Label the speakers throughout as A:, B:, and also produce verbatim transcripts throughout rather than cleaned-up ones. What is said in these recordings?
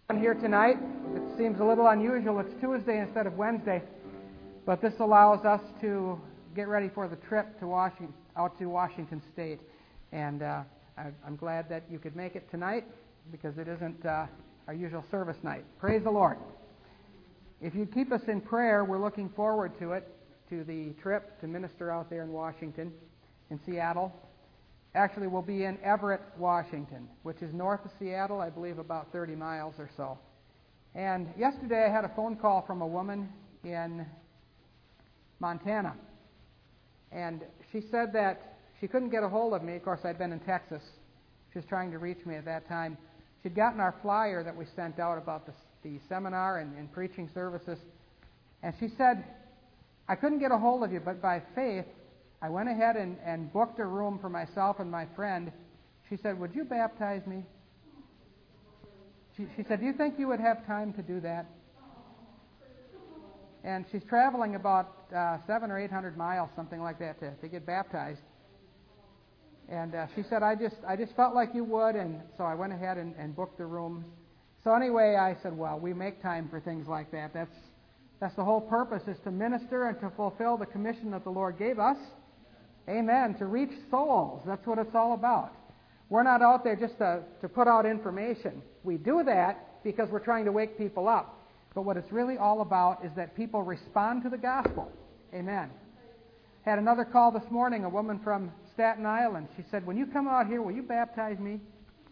A: Here tonight. It seems a little unusual. It's Tuesday instead of Wednesday, but this allows us to get ready for the trip to Washington, out to Washington State. And uh, I, I'm glad that you could make it tonight because it isn't uh, our usual service night. Praise the Lord. If you keep us in prayer, we're looking forward to it, to the trip to minister out there in Washington, in Seattle. Actually, we'll be in Everett, Washington, which is north of Seattle, I believe about thirty miles or so. And yesterday I had a phone call from a woman in Montana. And she said that she couldn't get a hold of me. Of course, I'd been in Texas. She was trying to reach me at that time. She'd gotten our flyer that we sent out about the, the seminar and, and preaching services. And she said, I couldn't get a hold of you, but by faith, I went ahead and, and booked a room for myself and my friend. She said, would you baptize me? She, she said, do you think you would have time to do that? And she's traveling about uh, seven or eight hundred miles, something like that, to, to get baptized. And uh, she said, I just I just felt like you would, and so I went ahead and, and booked the room. So anyway, I said, well, we make time for things like that. That's that's the whole purpose, is to minister and to fulfill the commission that the Lord gave us. Amen. To reach souls. That's what it's all about. We're not out there just to, to put out information. We do that because we're trying to wake people up. But what it's really all about is that people respond to the gospel. Amen. Had another call this morning, a woman from Staten Island. She said, when you come out here, will you baptize me?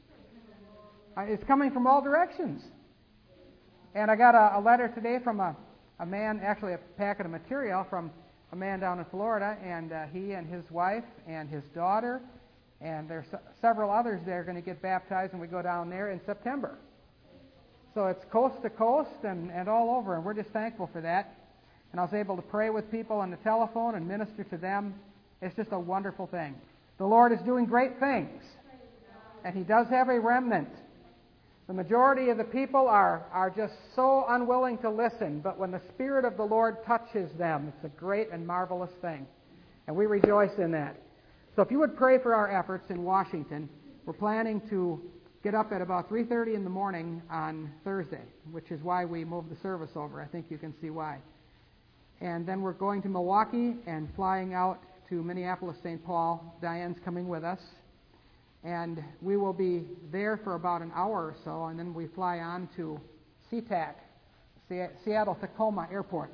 A: It's coming from all directions. And I got a, a letter today from a, a man, actually a packet of material from a man down in Florida, and uh, he and his wife and his daughter, and there's several others there going to get baptized, and we go down there in September. So it's coast to coast and, and all over, and we're just thankful for that. And I was able to pray with people on the telephone and minister to them. It's just a wonderful thing. The Lord is doing great things, and He does have a remnant. The majority of the people are, are just so unwilling to listen, but when the Spirit of the Lord touches them, it's a great and marvelous thing. And we rejoice in that. So if you would pray for our efforts in Washington, we're planning to get up at about three thirty in the morning on Thursday, which is why we moved the service over. I think you can see why. And then we're going to Milwaukee and flying out to Minneapolis, Saint Paul. Diane's coming with us. And we will be there for about an hour or so, and then we fly on to SeaTac, Seattle-Tacoma Airport.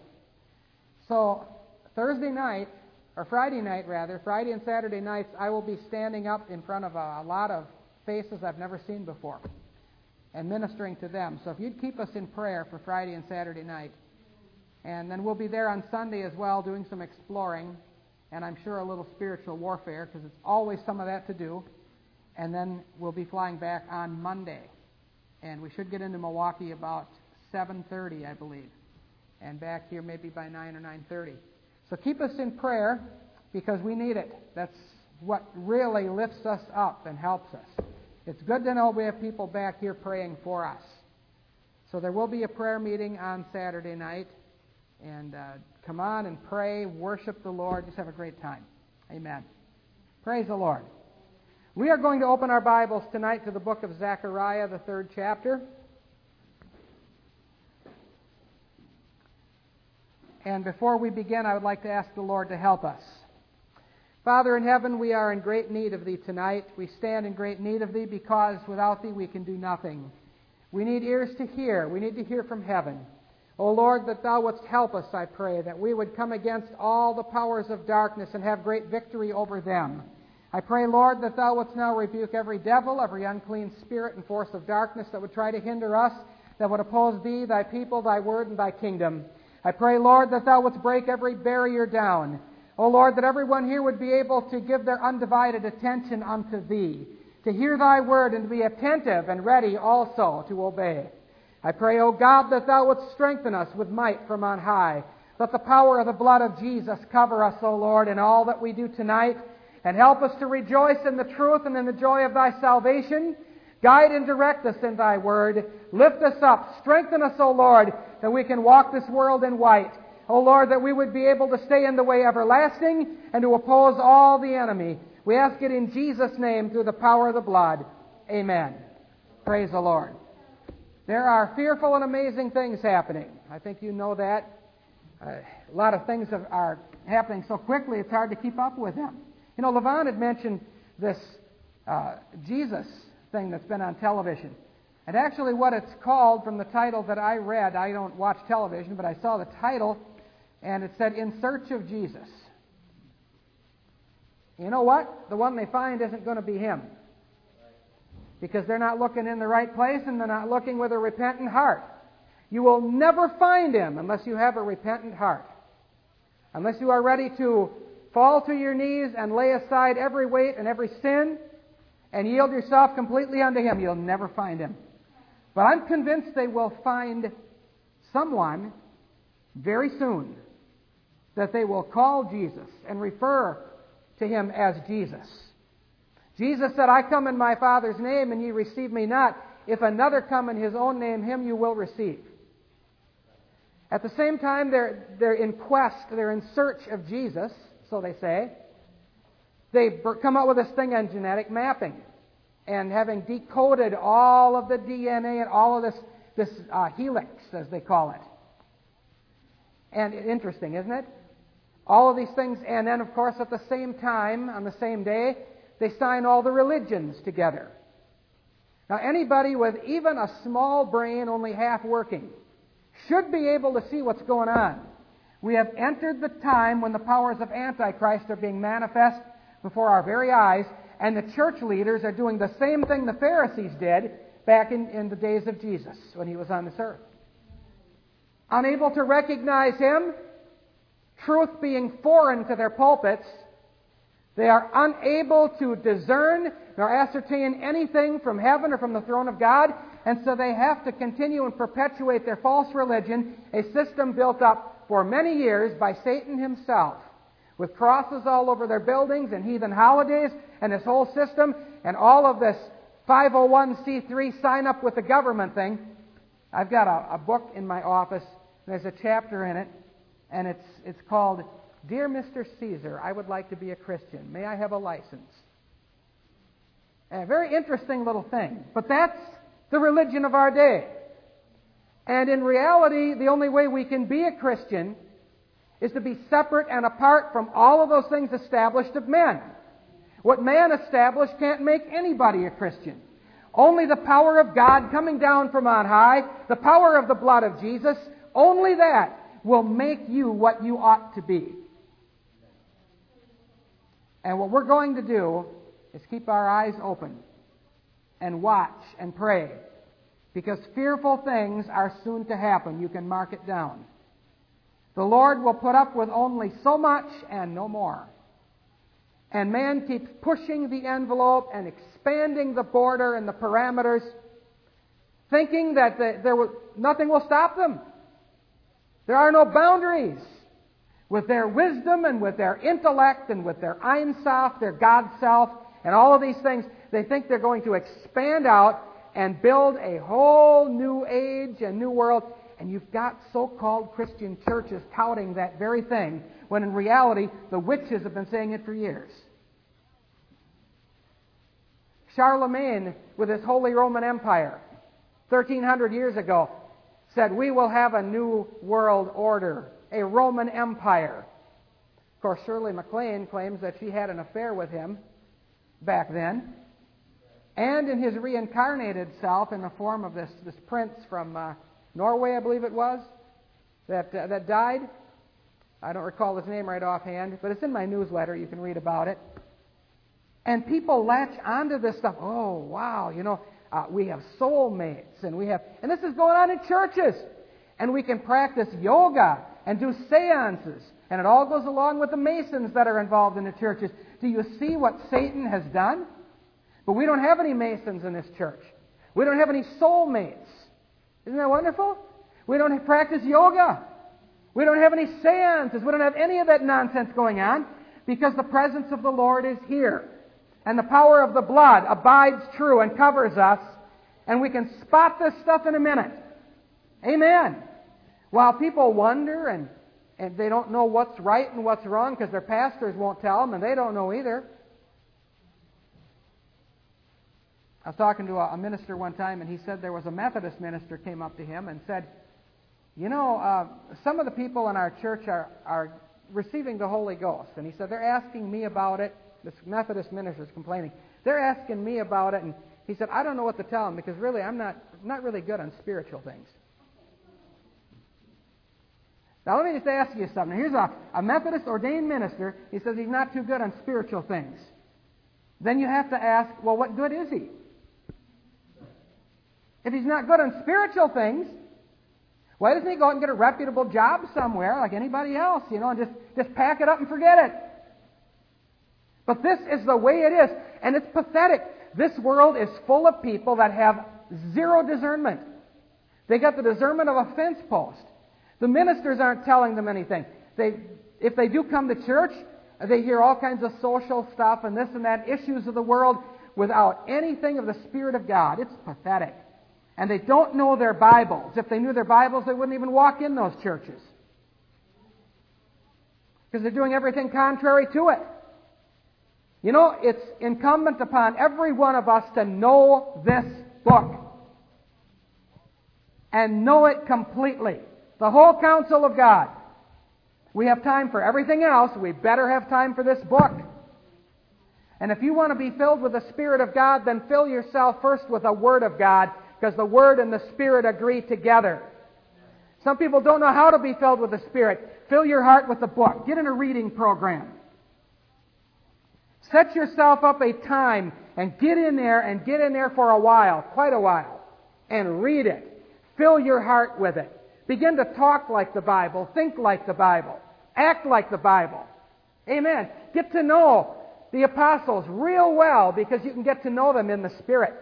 A: So Thursday night, or Friday night rather, Friday and Saturday nights, I will be standing up in front of a, a lot of faces I've never seen before and ministering to them. So if you'd keep us in prayer for Friday and Saturday night. And then we'll be there on Sunday as well doing some exploring, and I'm sure a little spiritual warfare, because it's always some of that to do. And then we'll be flying back on Monday. And we should get into Milwaukee about seven thirty, I believe. And back here maybe by nine or nine thirty. So keep us in prayer because we need it. That's what really lifts us up and helps us. It's good to know we have people back here praying for us. So there will be a prayer meeting on Saturday night. And uh, come on and pray, worship the Lord. Just have a great time. Amen. Praise the Lord. We are going to open our Bibles tonight to the book of Zechariah, the third chapter. And before we begin, I would like to ask the Lord to help us. Father in heaven, we are in great need of Thee tonight. We stand in great need of Thee because without Thee we can do nothing. We need ears to hear. We need to hear from heaven. O Lord, that Thou wouldst help us, I pray, that we would come against all the powers of darkness and have great victory over them. I pray, Lord, that Thou wouldst now rebuke every devil, every unclean spirit and force of darkness that would try to hinder us, that would oppose Thee, Thy people, Thy word, and Thy kingdom. I pray, Lord, that Thou wouldst break every barrier down. O Lord, that everyone here would be able to give their undivided attention unto Thee, to hear Thy word and to be attentive and ready also to obey. I pray, O God, that Thou wouldst strengthen us with might from on high. Let the power of the blood of Jesus cover us, O Lord, in all that we do tonight. And help us to rejoice in the truth and in the joy of Thy salvation. Guide and direct us in Thy word. Lift us up. Strengthen us, O Lord, that we can walk this world in white. O Lord, that we would be able to stay in the way everlasting and to oppose all the enemy. We ask it in Jesus' name through the power of the blood. Amen. Praise the Lord. there are fearful and amazing things happening. I think you know that. Uh, a lot of things are, are happening so quickly it's hard to keep up with them. You know, Levon had mentioned this uh, Jesus thing that's been on television. And actually what it's called, from the title that I read, I don't watch television, but I saw the title, and it said, In Search of Jesus. You know what? The one they find isn't going to be him. Because they're not looking in the right place, and they're not looking with a repentant heart. You will never find him unless you have a repentant heart. Unless you are ready to fall to your knees and lay aside every weight and every sin and yield yourself completely unto him, you'll never find him. But I'm convinced they will find someone very soon that they will call Jesus and refer to him as Jesus. Jesus said, I come in my Father's name, and ye receive me not. If another come in his own name, him you will receive. At the same time, they're, they're in quest, they're in search of Jesus, so they say. They come up with this thing on genetic mapping. And having decoded all of the D N A and all of this, this uh, helix, as they call it. And interesting, isn't it? All of these things, and then, of course, at the same time, on the same day, they sign all the religions together. Now, anybody with even a small brain, only half working, should be able to see what's going on. We have entered the time when the powers of Antichrist are being manifest before our very eyes, and the church leaders are doing the same thing the Pharisees did back in, in the days of Jesus when he was on this earth. Unable to recognize him, truth being foreign to their pulpits, they are unable to discern nor ascertain anything from heaven or from the throne of God, and so they have to continue and perpetuate their false religion, a system built up for many years by Satan himself, with crosses all over their buildings and heathen holidays and this whole system and all of this five oh one c three sign up with the government thing. I've got a, a book in my office. There's a chapter in it, and it's it's called Dear Mister Caesar, I would like to be a Christian. May I have a license? A very interesting little thing. But that's the religion of our day. And in reality, the only way we can be a Christian is to be separate and apart from all of those things established of men. What man established can't make anybody a Christian. Only the power of God coming down from on high, the power of the blood of Jesus, only that will make you what you ought to be. And what we're going to do is keep our eyes open and watch and pray, because fearful things are soon to happen. You can mark it down. The Lord will put up with only so much and no more. And man keeps pushing the envelope and expanding the border and the parameters, thinking that the, there will, nothing will stop them. There are no boundaries. With their wisdom and with their intellect and with their Ein Sof, their God self, and all of these things, they think they're going to expand out and build a whole new age, a new world. And you've got so-called Christian churches touting that very thing, when in reality, the witches have been saying it for years. Charlemagne, with his Holy Roman Empire, thirteen hundred years ago, said, we will have a new world order, a Roman Empire. Of course, Shirley MacLaine claims that she had an affair with him back then. And in his reincarnated self, in the form of this, this prince from uh, Norway, I believe it was, that, uh, that died. I don't recall his name right offhand, but it's in my newsletter. You can read about it. And people latch onto this stuff. Oh, wow, you know, uh, we have soulmates, and we have, and this is going on in churches. And we can practice yoga and do seances, and it all goes along with the Masons that are involved in the churches. Do you see what Satan has done? But we don't have any Masons in this church. We don't have any soulmates. Isn't that wonderful? We don't have practice yoga. We don't have any seances. We don't have any of that nonsense going on, because the presence of the Lord is here. And the power of the blood abides true and covers us, and we can spot this stuff in a minute. Amen. While people wonder and, and they don't know what's right and what's wrong because their pastors won't tell them, and they don't know either. I was talking to a, a minister one time, and he said there was a Methodist minister came up to him and said, you know, uh, some of the people in our church are, are receiving the Holy Ghost. And he said, they're asking me about it. This Methodist minister is complaining. They're asking me about it, and he said, I don't know what to tell them because really I'm not, not really good on spiritual things. Now let me just ask you something. Here's a, a Methodist ordained minister. He says he's not too good on spiritual things. Then you have to ask, well, what good is he? If he's not good on spiritual things, why doesn't he go out and get a reputable job somewhere like anybody else, you know, and just, just pack it up and forget it? But this is the way it is, and it's pathetic. This world is full of people that have zero discernment. They got the discernment of a fence post. The ministers aren't telling them anything. They, if they do come to church, they hear all kinds of social stuff and this and that, issues of the world, without anything of the Spirit of God. It's pathetic. And they don't know their Bibles. If they knew their Bibles, they wouldn't even walk in those churches. Because they're doing everything contrary to it. You know, it's incumbent upon every one of us to know this book. And know it completely. The whole counsel of God. We have time for everything else. We better have time for this book. And if you want to be filled with the Spirit of God, then fill yourself first with the Word of God, because the Word and the Spirit agree together. Some people don't know how to be filled with the Spirit. Fill your heart with the book. Get in a reading program. Set yourself up a time and get in there and get in there for a while, quite a while, and read it. Fill your heart with it. Begin to talk like the Bible, think like the Bible, act like the Bible. Amen. Get to know the apostles real well because you can get to know them in the Spirit.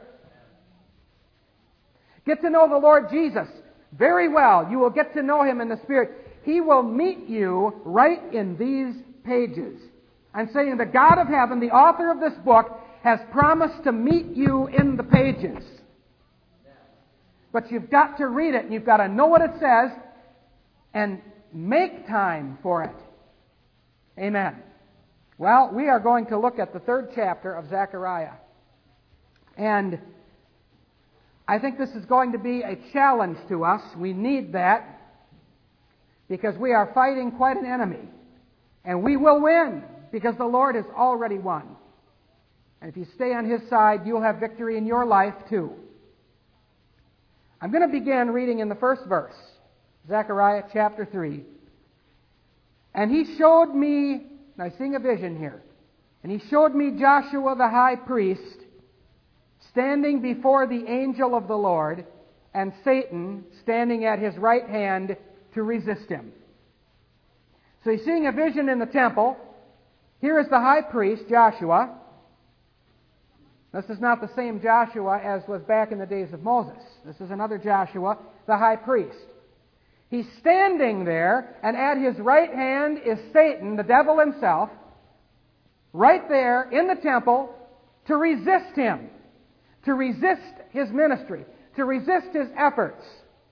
A: Get to know the Lord Jesus very well. You will get to know Him in the Spirit. He will meet you right in these pages. I'm saying the God of heaven, the author of this book, has promised to meet you in the pages. But you've got to read it, and you've got to know what it says, and make time for it. Amen. Well, we are going to look at the third chapter of Zechariah. And I think this is going to be a challenge to us. We need that, because we are fighting quite an enemy. And we will win, because the Lord has already won. And if you stay on His side, you'll have victory in your life too. I'm going to begin reading in the first verse, Zechariah chapter three. And he showed me, and I sing a vision here, and he showed me Joshua the high priest standing before the angel of the Lord, and Satan standing at his right hand to resist him. So he's seeing a vision in the temple. Here is the high priest, Joshua. This is not the same Joshua as was back in the days of Moses. This is another Joshua, the high priest. He's standing there, and at his right hand is Satan, the devil himself, right there in the temple to resist him, to resist his ministry, to resist his efforts.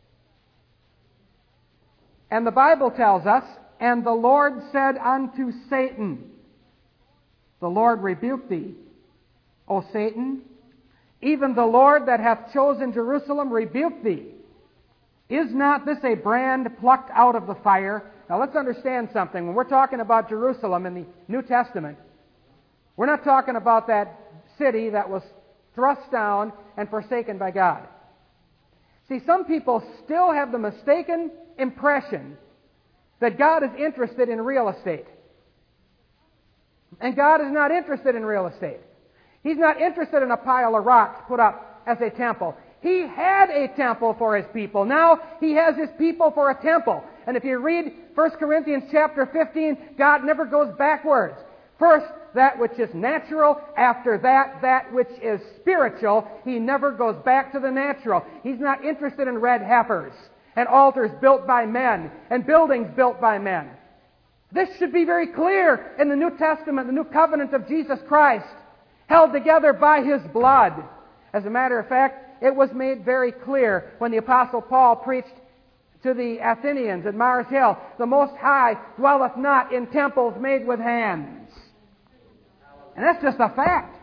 A: And the Bible tells us, and the Lord said unto Satan, the Lord rebuke thee, O Satan, even the Lord that hath chosen Jerusalem rebuke thee. Is not this a brand plucked out of the fire? Now let's understand something. When we're talking about Jerusalem in the New Testament, we're not talking about that city that was thrust down and forsaken by God. See, some people still have the mistaken impression that God is interested in real estate. And God is not interested in real estate. He's not interested in a pile of rocks put up as a temple. He had a temple for His people. Now He has His people for a temple. And if you read First Corinthians chapter fifteen, God never goes backwards. First, that which is natural. After that, that which is spiritual. He never goes back to the natural. He's not interested in red heifers and altars built by men and buildings built by men. This should be very clear in the New Testament, the new covenant of Jesus Christ, held together by His blood. As a matter of fact, it was made very clear when the Apostle Paul preached to the Athenians at Mars Hill, the Most High dwelleth not in temples made with hands. And that's just a fact.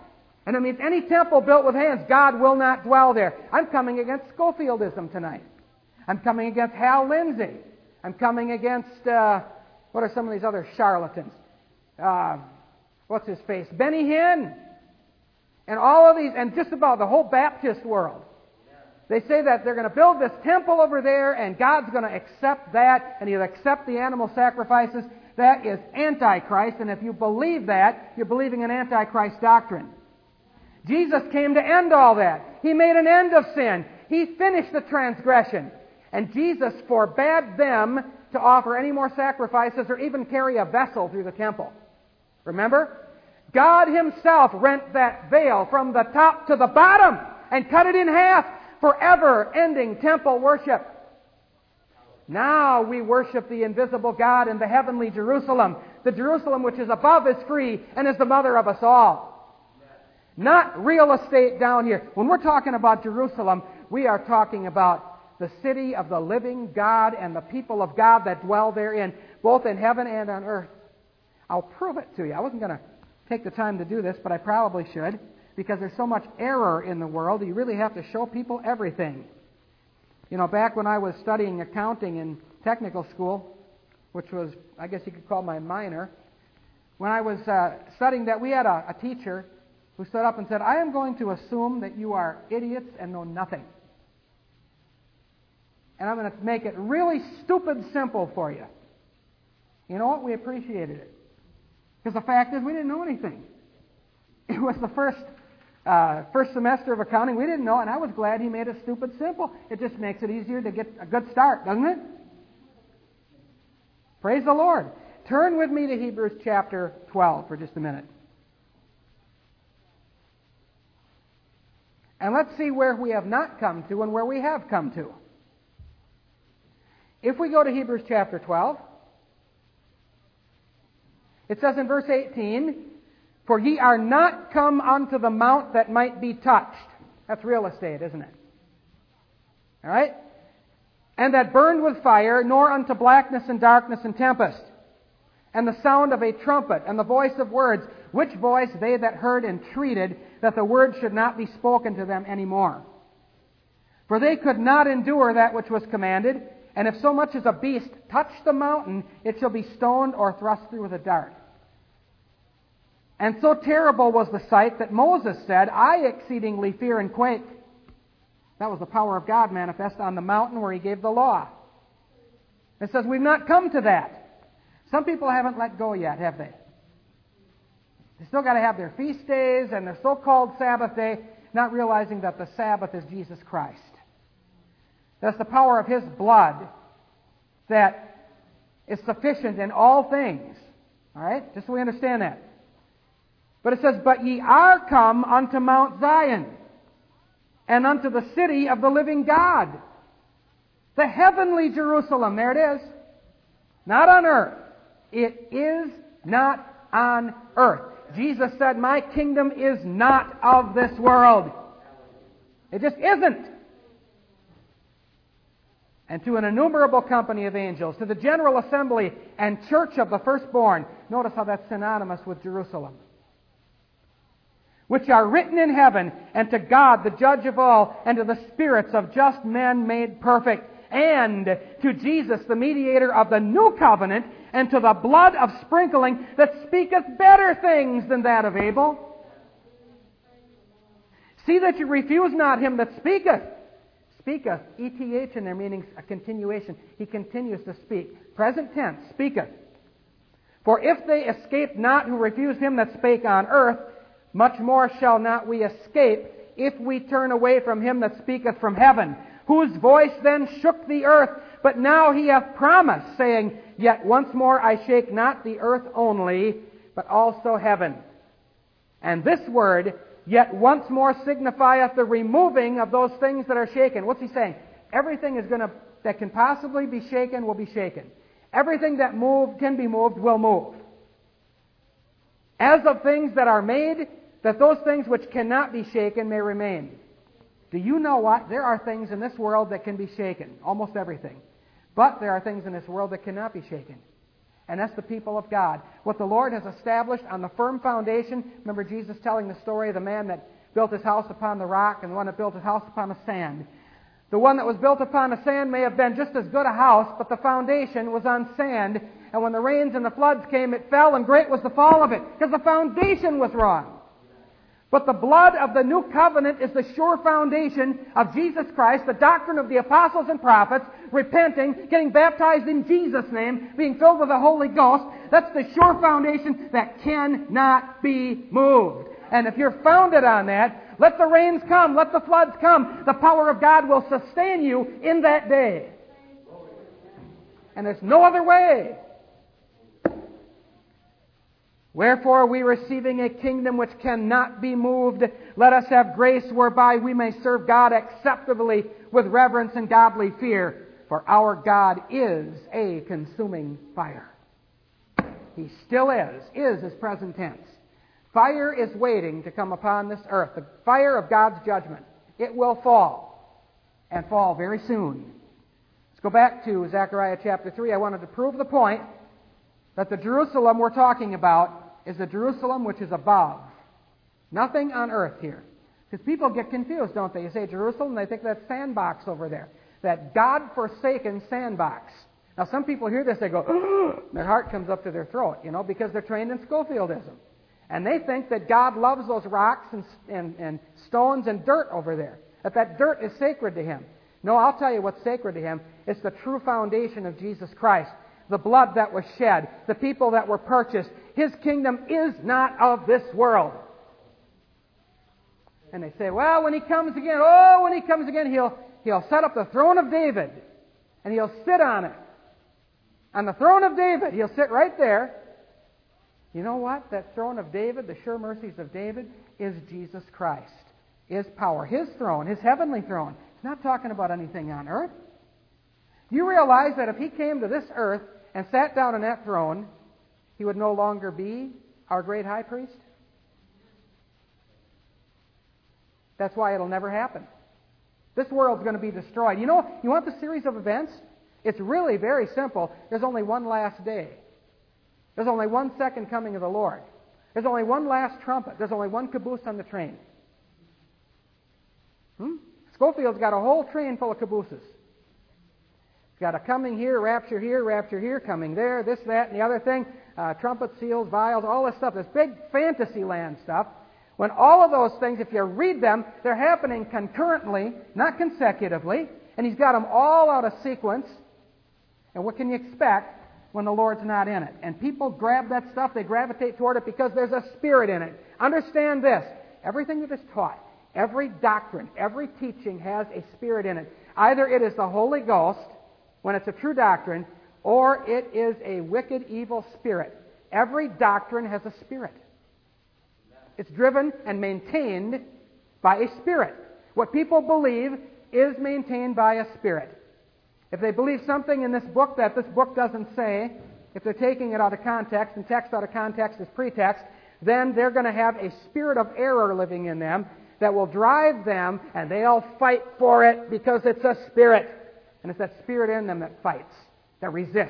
A: And it means any temple built with hands, God will not dwell there. I'm coming against Schofieldism tonight. I'm coming against Hal Lindsey. I'm coming against, uh, what are some of these other charlatans? Uh, what's his face? Benny Hinn. And all of these, and just about the whole Baptist world. They say that they're going to build this temple over there, and God's going to accept that, and He'll accept the animal sacrifices. That is Antichrist, and if you believe that, you're believing in Antichrist doctrine. Jesus came to end all that. He made an end of sin. He finished the transgression. And Jesus forbade them to offer any more sacrifices or even carry a vessel through the temple. Remember? God Himself rent that veil from the top to the bottom and cut it in half. Forever ending temple worship. Now we worship the invisible God in the heavenly Jerusalem. The Jerusalem which is above is free and is the mother of us all. Not real estate down here. When we're talking about Jerusalem, we are talking about the city of the living God and the people of God that dwell therein, both in heaven and on earth. I'll prove it to you. I wasn't going to take the time to do this, but I probably should. Because there's so much error in the world, you really have to show people everything. You know, back when I was studying accounting in technical school, which was, I guess you could call my minor, when I was uh, studying that, we had a, a teacher who stood up and said, I am going to assume that you are idiots and know nothing. And I'm going to make it really stupid simple for you. You know what? We appreciated it. Because the fact is, we didn't know anything. It was the first uh, first semester of accounting. We didn't know, and I was glad he made it stupid simple. It just makes it easier to get a good start, doesn't it? Praise the Lord. Turn with me to Hebrews chapter twelve for just a minute. And let's see where we have not come to and where we have come to. If we go to Hebrews chapter twelve, it says in verse eighteen, For ye are not come unto the mount that might be touched. That's real estate, isn't it? All right? And that burned with fire, nor unto blackness and darkness and tempest, and the sound of a trumpet, and the voice of words, which voice they that heard entreated that the word should not be spoken to them any more. For they could not endure that which was commanded, and if so much as a beast touch the mountain, it shall be stoned or thrust through with a dart. And so terrible was the sight that Moses said, I exceedingly fear and quake. That was the power of God manifest on the mountain where He gave the law. It says we've not come to that. Some people haven't let go yet, have they? They still got to have their feast days and their so-called Sabbath day, not realizing that the Sabbath is Jesus Christ. That's the power of His blood that is sufficient in all things. All right? Just so we understand that. But it says, But ye are come unto Mount Zion, and unto the city of the living God, the heavenly Jerusalem. There it is. Not on earth. It is not on earth. Jesus said, My kingdom is not of this world. It just isn't. And to an innumerable company of angels, to the general assembly and church of the firstborn. Notice how that's synonymous with Jerusalem. Which are written in heaven, and to God, the judge of all, and to the spirits of just men made perfect, and to Jesus, the mediator of the new covenant, and to the blood of sprinkling that speaketh better things than that of Abel. See that you refuse not him that speaketh. Speaketh, E T H in there, meaning a continuation. He continues to speak. Present tense, speaketh. For if they escape not who refused him that spake on earth, much more shall not we escape if we turn away from him that speaketh from heaven, whose voice then shook the earth, but now he hath promised, saying, Yet once more I shake not the earth only, but also heaven. And this word, yet once more, signifieth the removing of those things that are shaken. What's he saying? Everything is going to that can possibly be shaken will be shaken. Everything that moved can be moved will move. As of things that are made, that those things which cannot be shaken may remain. Do you know what? There are things in this world that can be shaken. Almost everything. But there are things in this world that cannot be shaken. And that's the people of God. What the Lord has established on the firm foundation. Remember Jesus telling the story of the man that built his house upon the rock and the one that built his house upon the sand. The one that was built upon the sand may have been just as good a house, but the foundation was on sand. And when the rains and the floods came, it fell, and great was the fall of it, because the foundation was wrong. But the blood of the new covenant is the sure foundation of Jesus Christ, the doctrine of the apostles and prophets, repenting, getting baptized in Jesus' name, being filled with the Holy Ghost. That's the sure foundation that cannot be moved. And if you're founded on that, let the rains come, let the floods come. The power of God will sustain you in that day. And there's no other way. Wherefore, we receiving a kingdom which cannot be moved, let us have grace whereby we may serve God acceptably with reverence and godly fear. For our God is a consuming fire. He still is. Is is present tense. Fire is waiting to come upon this earth. The fire of God's judgment. It will fall. And fall very soon. Let's go back to Zechariah chapter three. I wanted to prove the point that the Jerusalem we're talking about is the Jerusalem which is above. Nothing on earth here. Because people get confused, don't they? You say Jerusalem, they think that's sandbox over there. That God-forsaken sandbox. Now, some people hear this, they go, oh, their heart comes up to their throat, you know, because they're trained in Scofieldism. And they think that God loves those rocks and, and, and stones and dirt over there. That that dirt is sacred to Him. No, I'll tell you what's sacred to Him. It's the true foundation of Jesus Christ. The blood that was shed. The people that were purchased. His kingdom is not of this world. And they say, well, when He comes again, oh, when He comes again, He'll, he'll set up the throne of David. And He'll sit on it. On the throne of David. He'll sit right there. You know what? That throne of David, the sure mercies of David, is Jesus Christ. Is power. His throne, His heavenly throne. He's not talking about anything on earth. Do you realize that if He came to this earth and sat down on that throne, He would no longer be our great high priest? That's why it'll never happen. This world's going to be destroyed. You know, you want the series of events? It's really very simple. There's only one last day. There's only one second coming of the Lord. There's only one last trumpet. There's only one caboose on the train. Hmm? Schofield's got a whole train full of cabooses. He's got a coming here, rapture here, rapture here, coming there, this, that, and the other thing. Uh, trumpet, seals, vials, all this stuff. This big fantasy land stuff. When all of those things, if you read them, they're happening concurrently, not consecutively. And He's got them all out of sequence. And what can you expect when the Lord's not in it? And people grab that stuff, they gravitate toward it because there's a spirit in it. Understand this. Everything that is taught, every doctrine, every teaching has a spirit in it. Either it is the Holy Ghost, when it's a true doctrine, or it is a wicked, evil spirit. Every doctrine has a spirit. It's driven and maintained by a spirit. What people believe is maintained by a spirit. If they believe something in this book that this book doesn't say, if they're taking it out of context, and text out of context is pretext, then they're going to have a spirit of error living in them that will drive them, and they'll fight for it because it's a spirit. And it's that spirit in them that fights, that resists.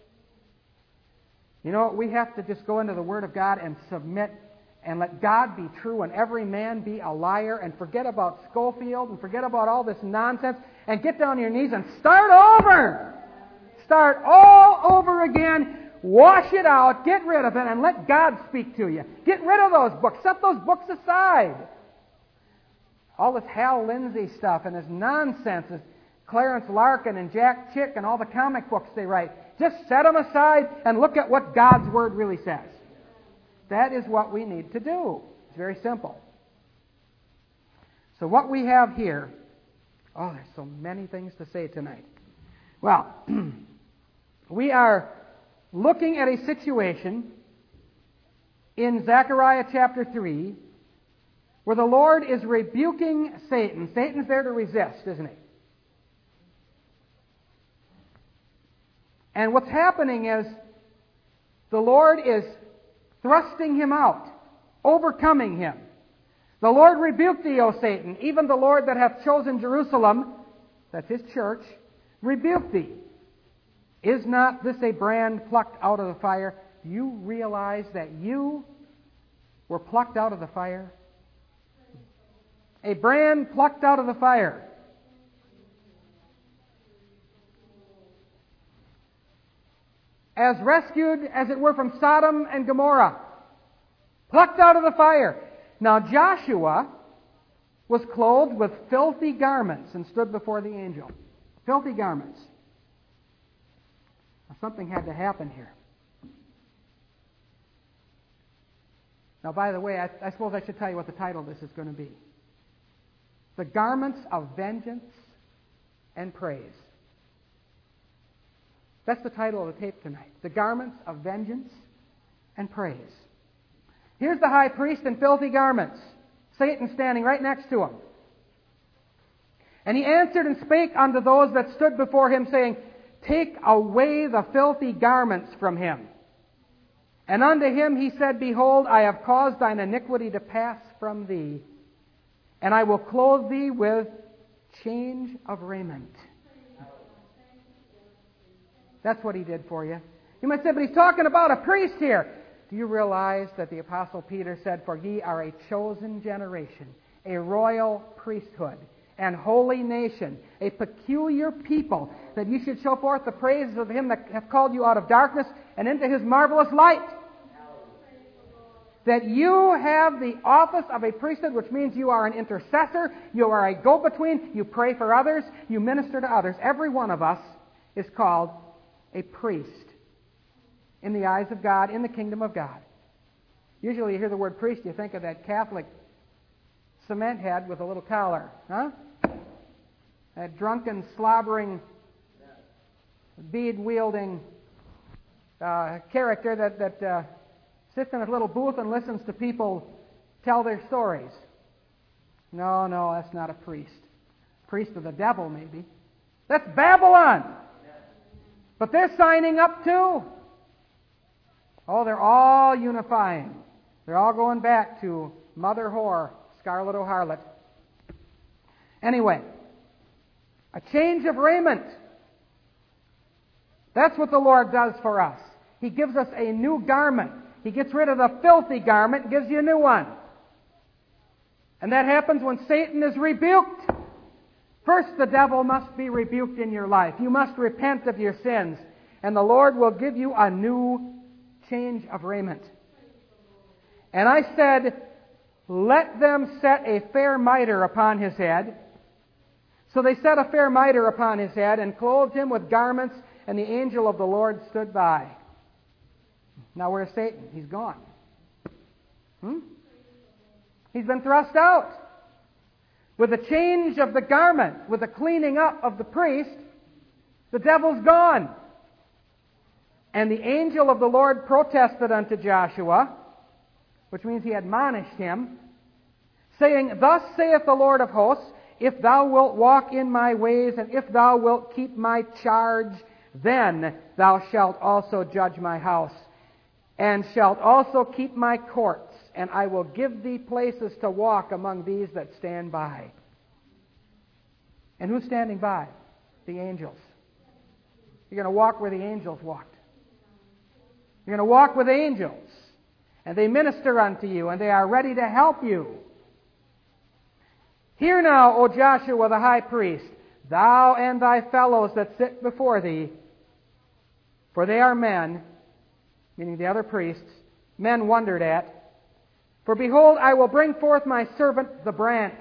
A: You know, we have to just go into the Word of God and submit and let God be true and every man be a liar, and forget about Scofield and forget about all this nonsense and get down on your knees and start over. Start all over again. Wash it out. Get rid of it and let God speak to you. Get rid of those books. Set those books aside. All this Hal Lindsey stuff and this nonsense, this Clarence Larkin and Jack Chick and all the comic books they write. Just set them aside and look at what God's Word really says. That is what we need to do. It's very simple. So what we have here, oh, there's so many things to say tonight. Well, we are looking at a situation in Zechariah chapter three where the Lord is rebuking Satan. Satan's there to resist, isn't he? And what's happening is the Lord is thrusting him out, overcoming him. The Lord rebuked thee, O Satan, even the Lord that hath chosen Jerusalem, that's His church, rebuked thee. Is not this a brand plucked out of the fire? Do you realize that you were plucked out of the fire? A brand plucked out of the fire. As rescued, as it were, from Sodom and Gomorrah. Plucked out of the fire. Now Joshua was clothed with filthy garments and stood before the angel. Filthy garments. Now, something had to happen here. Now, by the way, I, I suppose I should tell you what the title of this is going to be. The Garments of Vengeance and Praise. That's the title of the tape tonight. The Garments of Vengeance and Praise. Here's the high priest in filthy garments. Satan standing right next to him. And he answered and spake unto those that stood before him, saying, Take away the filthy garments from him. And unto him he said, Behold, I have caused thine iniquity to pass from thee, and I will clothe thee with change of raiment. That's what he did for you. You might say, but he's talking about a priest here. Do you realize that the Apostle Peter said, For ye are a chosen generation, a royal priesthood, and holy nation, a peculiar people, that you should show forth the praises of him that hath called you out of darkness and into his marvelous light. That you have the office of a priesthood, which means you are an intercessor, you are a go-between, you pray for others, you minister to others. Every one of us is called a priest in the eyes of God, in the kingdom of God. Usually you hear the word priest, you think of that Catholic cement head with a little collar, huh? That drunken, slobbering, bead-wielding uh, character that, that uh, sits in a little booth and listens to people tell their stories. No, no, that's not a priest. Priest of the devil, maybe. That's Babylon. But they're signing up too. Oh, they're all unifying. They're all going back to Mother Whore, Scarlet O'Harlot. Anyway, a change of raiment. That's what the Lord does for us. He gives us a new garment. He gets rid of the filthy garment and gives you a new one. And that happens when Satan is rebuked. First, the devil must be rebuked in your life. You must repent of your sins. And the Lord will give you a new change of raiment. And I said, Let them set a fair mitre upon his head. So they set a fair mitre upon his head and clothed him with garments, and the angel of the Lord stood by. Now where's Satan? He's gone. Hmm? He's been thrust out. With the change of the garment, with the cleaning up of the priest, the devil's gone. And the angel of the Lord protested unto Joshua, which means he admonished him, saying, Thus saith the Lord of hosts, If thou wilt walk in my ways, and if thou wilt keep my charge, then thou shalt also judge my house, and shalt also keep my courts, and I will give thee places to walk among these that stand by. And who's standing by? The angels. You're going to walk where the angels walked. You're going to walk with angels, and they minister unto you, and they are ready to help you. Hear now, O Joshua the high priest, thou and thy fellows that sit before thee, for they are men, meaning the other priests, men wondered at. For behold, I will bring forth my servant, the branch.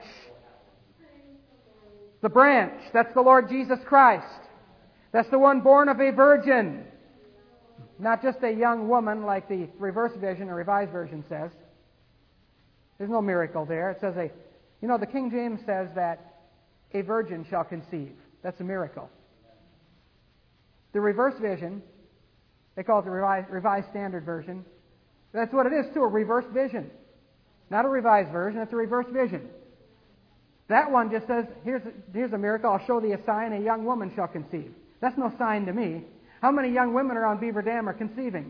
A: The branch, that's the Lord Jesus Christ. That's the one born of a virgin. Not just a young woman like the reverse vision or revised version says. There's no miracle there. It says a, you know, the King James says that a virgin shall conceive. That's a miracle. The reverse vision, they call it the revised, revised standard version. That's what it is too, a reverse vision. Not a revised version, it's a reverse vision. That one just says, here's a, here's a miracle, I'll show thee a sign, a young woman shall conceive. That's no sign to me. How many young women around Beaver Dam are conceiving?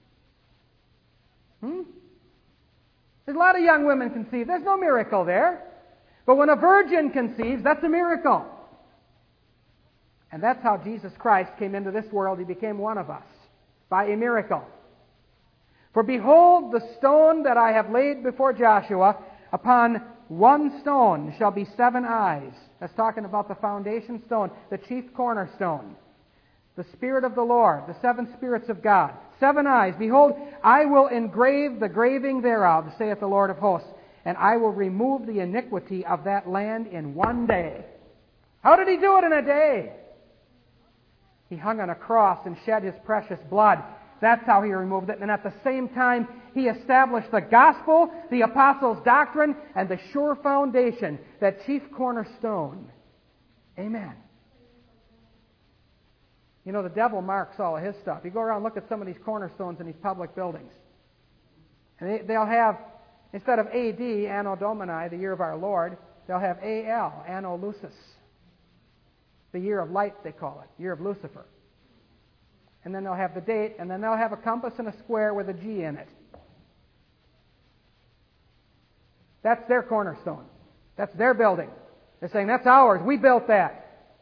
A: Hmm? There's a lot of young women conceive. There's no miracle there. But when a virgin conceives, that's a miracle. And that's how Jesus Christ came into this world. He became one of us by a miracle. For behold, the stone that I have laid before Joshua, upon one stone shall be seven eyes. That's talking about the foundation stone, the chief cornerstone. The Spirit of the Lord, the seven spirits of God. Seven eyes. Behold, I will engrave the graving thereof, saith the Lord of hosts, and I will remove the iniquity of that land in one day. How did He do it in a day? He hung on a cross and shed His precious blood. That's how He removed it. And at the same time, He established the gospel, the apostles' doctrine, and the sure foundation, that chief cornerstone. Amen. You know, the devil marks all of his stuff. You go around and look at some of these cornerstones in these public buildings. And they, they'll have, instead of A D, Anno Domini, the year of our Lord, they'll have A L, Anno Lucis. The year of light, they call it, year of Lucifer. And then they'll have the date, and then they'll have a compass and a square with a G in it. That's their cornerstone. That's their building. They're saying, that's ours. We built that.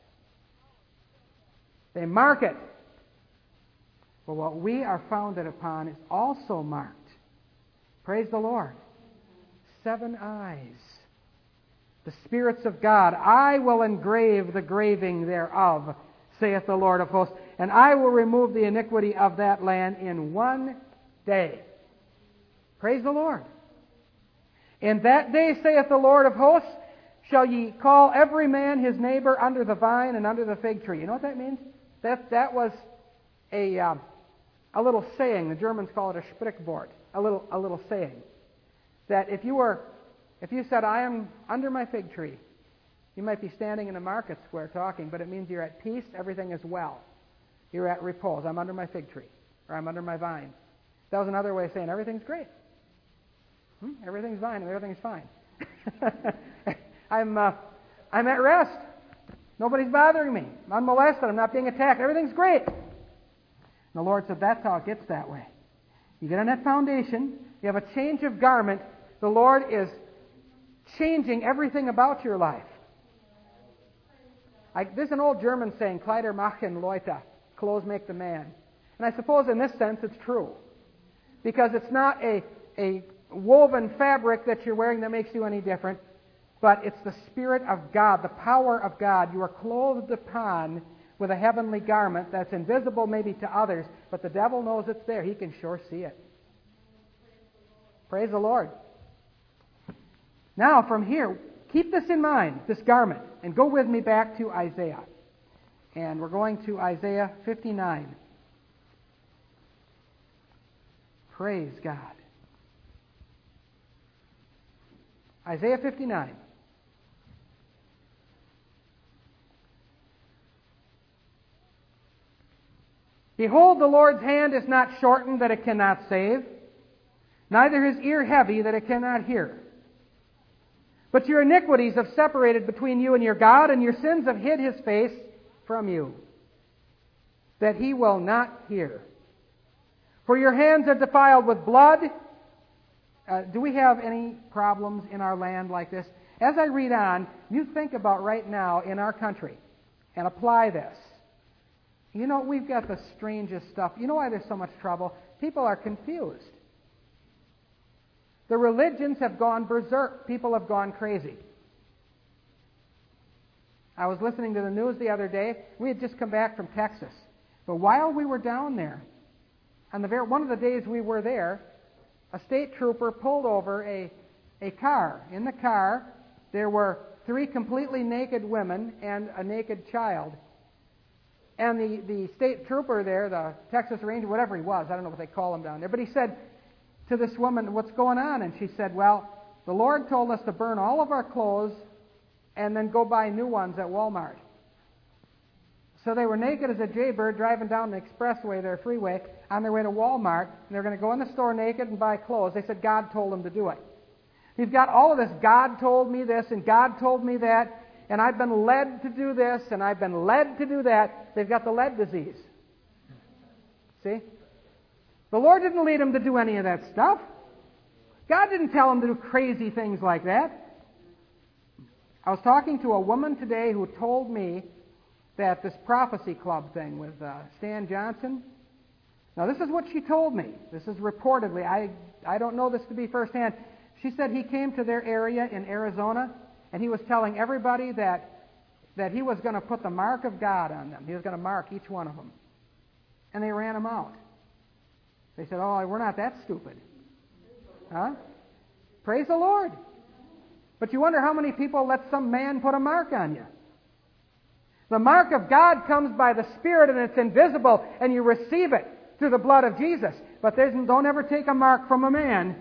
A: They mark it. But what we are founded upon is also marked. Praise the Lord. Seven eyes. The spirits of God. I will engrave the graving thereof, saith the Lord of hosts, and I will remove the iniquity of that land in one day. Praise the Lord. In that day, saith the Lord of hosts, shall ye call every man his neighbor under the vine and under the fig tree. You know what that means? That that was a uh, a little saying. The Germans call it a Sprichwort. A little a little saying that if you were if you said, I am under my fig tree, you might be standing in a market square talking, but it means you're at peace, everything is well. You're at repose. I'm under my fig tree, or I'm under my vine. That was another way of saying everything's great. Hmm? Everything's fine, and everything's fine. I'm uh, I'm at rest. Nobody's bothering me. I'm unmolested. I'm not being attacked. Everything's great. And the Lord said that's how it gets that way. You get on that foundation. You have a change of garment. The Lord is changing everything about your life. I, there's an old German saying, Kleider machen Leute. Clothes make the man. And I suppose in this sense it's true. Because it's not a, a woven fabric that you're wearing that makes you any different. But it's the Spirit of God, the power of God. You are clothed upon with a heavenly garment that's invisible maybe to others, but the devil knows it's there. He can sure see it. Praise the Lord. Now, from here, keep this in mind, this garment, and go with me back to Isaiah. And we're going to Isaiah fifty-nine. Praise God. Isaiah fifty-nine. Behold, the Lord's hand is not shortened that it cannot save, neither his ear heavy that it cannot hear. But your iniquities have separated between you and your God, and your sins have hid his face from you, that he will not hear. For your hands are defiled with blood. Uh, do we have any problems in our land like this? As I read on, you think about right now in our country and apply this. You know, we've got the strangest stuff. You know why there's so much trouble? People are confused. The religions have gone berserk. People have gone crazy. I was listening to the news the other day. We had just come back from Texas. But while we were down there, on the very, one of the days we were there, a state trooper pulled over a, a car. In the car, there were three completely naked women and a naked child. And the, the state trooper there, the Texas Ranger, whatever he was, I don't know what they call him down there, but he said to this woman, what's going on? And she said, well, the Lord told us to burn all of our clothes and then go buy new ones at Walmart. So they were naked as a jaybird driving down the expressway, their freeway, on their way to Walmart, and they're going to go in the store naked and buy clothes. They said God told them to do it. You've got all of this, God told me this, and God told me that, and I've been led to do this, and I've been led to do that. They've got the lead disease. See? The Lord didn't lead them to do any of that stuff. God didn't tell them to do crazy things like that. I was talking to a woman today who told me that this prophecy club thing with uh, Stan Johnson. Now, this is what she told me. This is reportedly. I, I don't know this to be firsthand. She said he came to their area in Arizona, and he was telling everybody that, that he was going to put the mark of God on them. He was going to mark each one of them. And they ran him out. They said, oh, we're not that stupid. Huh? Praise the Lord. But you wonder how many people let some man put a mark on you. The mark of God comes by the Spirit, and it's invisible, and you receive it through the blood of Jesus. But there's, don't ever take a mark from a man.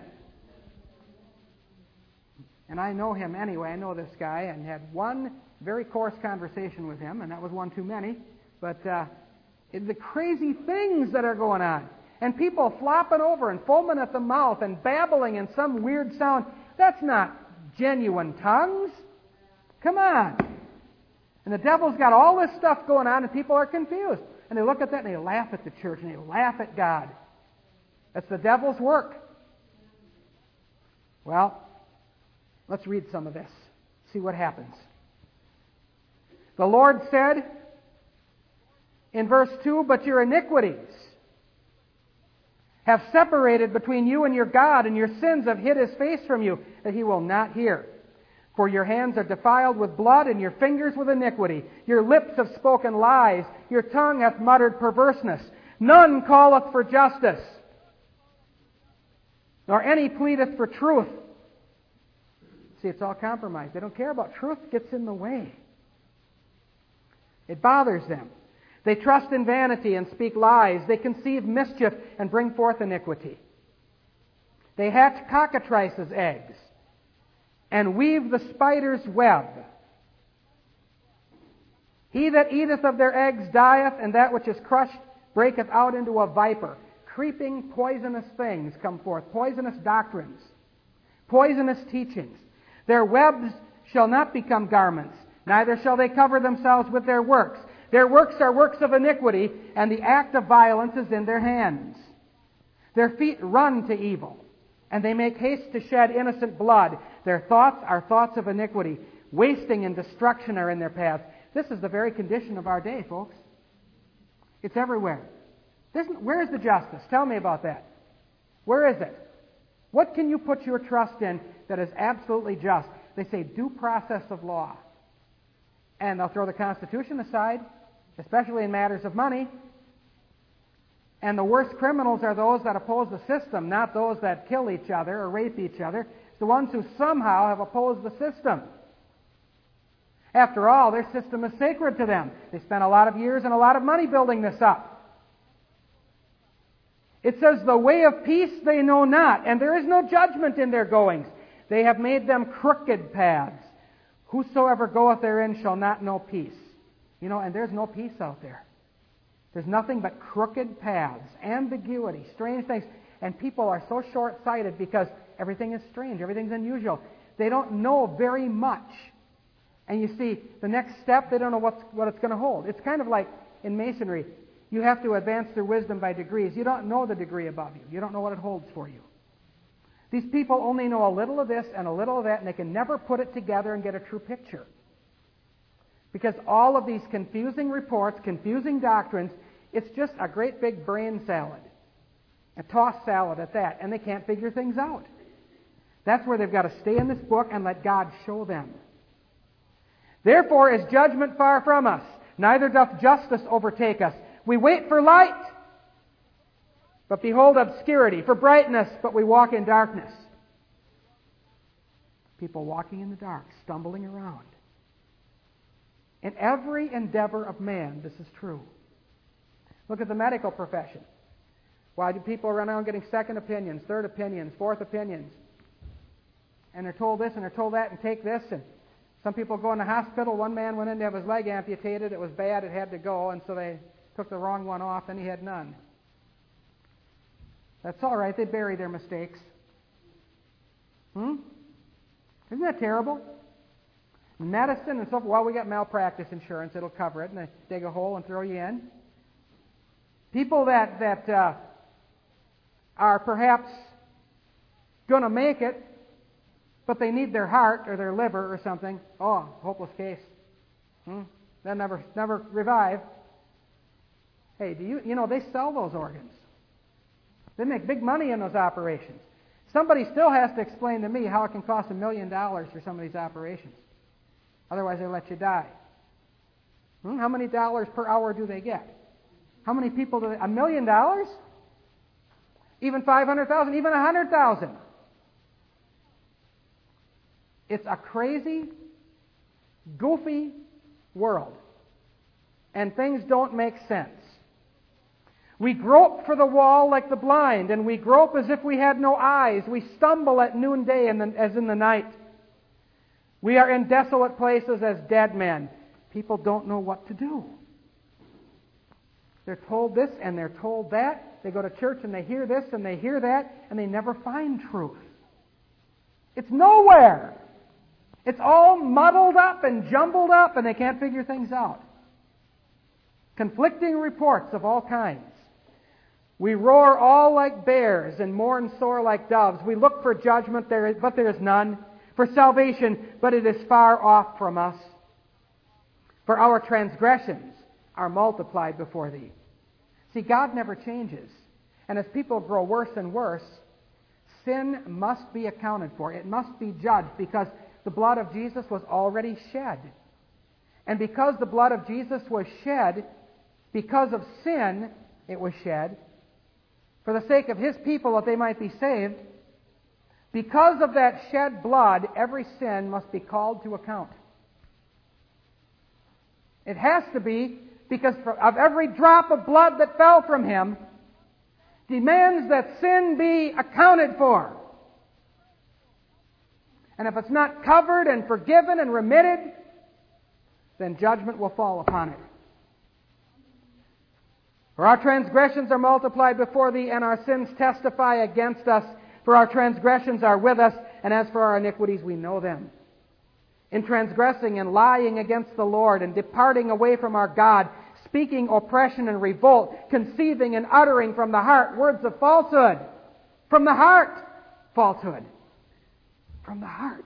A: And I know him anyway. I know this guy, and had one very coarse conversation with him, and that was one too many. But uh, it's the crazy things that are going on. And people flopping over and foaming at the mouth and babbling in some weird sound. That's not genuine tongues. Come on. And the devil's got all this stuff going on, and people are confused. And they look at that and they laugh at the church and they laugh at God. That's the devil's work. Well, let's read some of this. See what happens. The Lord said in verse two, but your iniquities have separated between you and your God, and your sins have hid His face from you, that He will not hear. For your hands are defiled with blood, and your fingers with iniquity. Your lips have spoken lies. Your tongue hath muttered perverseness. None calleth for justice, nor any pleadeth for truth. See, it's all compromised. They don't care about truth. Gets in the way. It bothers them. They trust in vanity and speak lies. They conceive mischief and bring forth iniquity. They hatch cockatrices' eggs and weave the spider's web. He that eateth of their eggs dieth, and that which is crushed breaketh out into a viper. Creeping, poisonous things come forth, poisonous doctrines, poisonous teachings. Their webs shall not become garments, neither shall they cover themselves with their works. Their works are works of iniquity, and the act of violence is in their hands. Their feet run to evil, and they make haste to shed innocent blood. Their thoughts are thoughts of iniquity. Wasting and destruction are in their paths. This is the very condition of our day, folks. It's everywhere. Where is the justice? Tell me about that. Where is it? What can you put your trust in that is absolutely just? They say due process of law. And they'll throw the Constitution aside, especially in matters of money. And the worst criminals are those that oppose the system, not those that kill each other or rape each other. It's the ones who somehow have opposed the system. After all, their system is sacred to them. They spent a lot of years and a lot of money building this up. It says, the way of peace they know not, and there is no judgment in their goings. They have made them crooked paths. Whosoever goeth therein shall not know peace. You know, and there's no peace out there. There's nothing but crooked paths, ambiguity, strange things. And people are so short-sighted because everything is strange, everything's unusual. They don't know very much. And you see, the next step, they don't know what's, what it's going to hold. It's kind of like in masonry. You have to advance their wisdom by degrees. You don't know the degree above you. You don't know what it holds for you. These people only know a little of this and a little of that, and they can never put it together and get a true picture. Because all of these confusing reports, confusing doctrines, it's just a great big brain salad. A tossed salad at that, and they can't figure things out. That's where they've got to stay in this book and let God show them. Therefore is judgment far from us, neither doth justice overtake us. We wait for light, but behold obscurity, for brightness, but we walk in darkness. People walking in the dark, stumbling around. In every endeavor of man, this is true. Look at the medical profession. Why do people run around getting second opinions, third opinions, fourth opinions? And they're told this and they're told that and take this. And some people go in the hospital. One man went in to have his leg amputated. It was bad. It had to go. And so they took the wrong one off and he had none. That's all right. They bury their mistakes. Hmm? Isn't that terrible? Medicine and so forth. Well, we got malpractice insurance. It'll cover it. And they dig a hole and throw you in. People that, that uh, are perhaps going to make it, but they need their heart or their liver or something. Oh, hopeless case. Hmm? They'll never, never revive. Hey, do you, you know, they sell those organs. They make big money in those operations. Somebody still has to explain to me how it can cost a million dollars for some of these operations. Otherwise, they let you die. Hmm? How many dollars per hour do they get? How many people do they... A million dollars? Even five hundred thousand? Even one hundred thousand? It's a crazy, goofy world. And things don't make sense. We grope for the wall like the blind, and we grope as if we had no eyes. We stumble at noonday and as in the night. We are in desolate places as dead men. People don't know what to do. They're told this and they're told that. They go to church and they hear this and they hear that, and they never find truth. It's nowhere. It's all muddled up and jumbled up, and they can't figure things out. Conflicting reports of all kinds. We roar all like bears and mourn sore like doves. We look for judgment, there is, but there is none. For salvation, but it is far off from us. For our transgressions are multiplied before Thee. See, God never changes. And as people grow worse and worse, sin must be accounted for. It must be judged because the blood of Jesus was already shed. And because the blood of Jesus was shed, because of sin, it was shed, for the sake of His people that they might be saved, because of that shed blood, every sin must be called to account. It has to be, because of every drop of blood that fell from Him, demands that sin be accounted for. And if it's not covered and forgiven and remitted, then judgment will fall upon it. For our transgressions are multiplied before Thee, and our sins testify against us. For our transgressions are with us, and as for our iniquities, we know them. In transgressing and lying against the Lord, and departing away from our God, speaking oppression and revolt, conceiving and uttering from the heart words of falsehood. From the heart, falsehood. From the heart.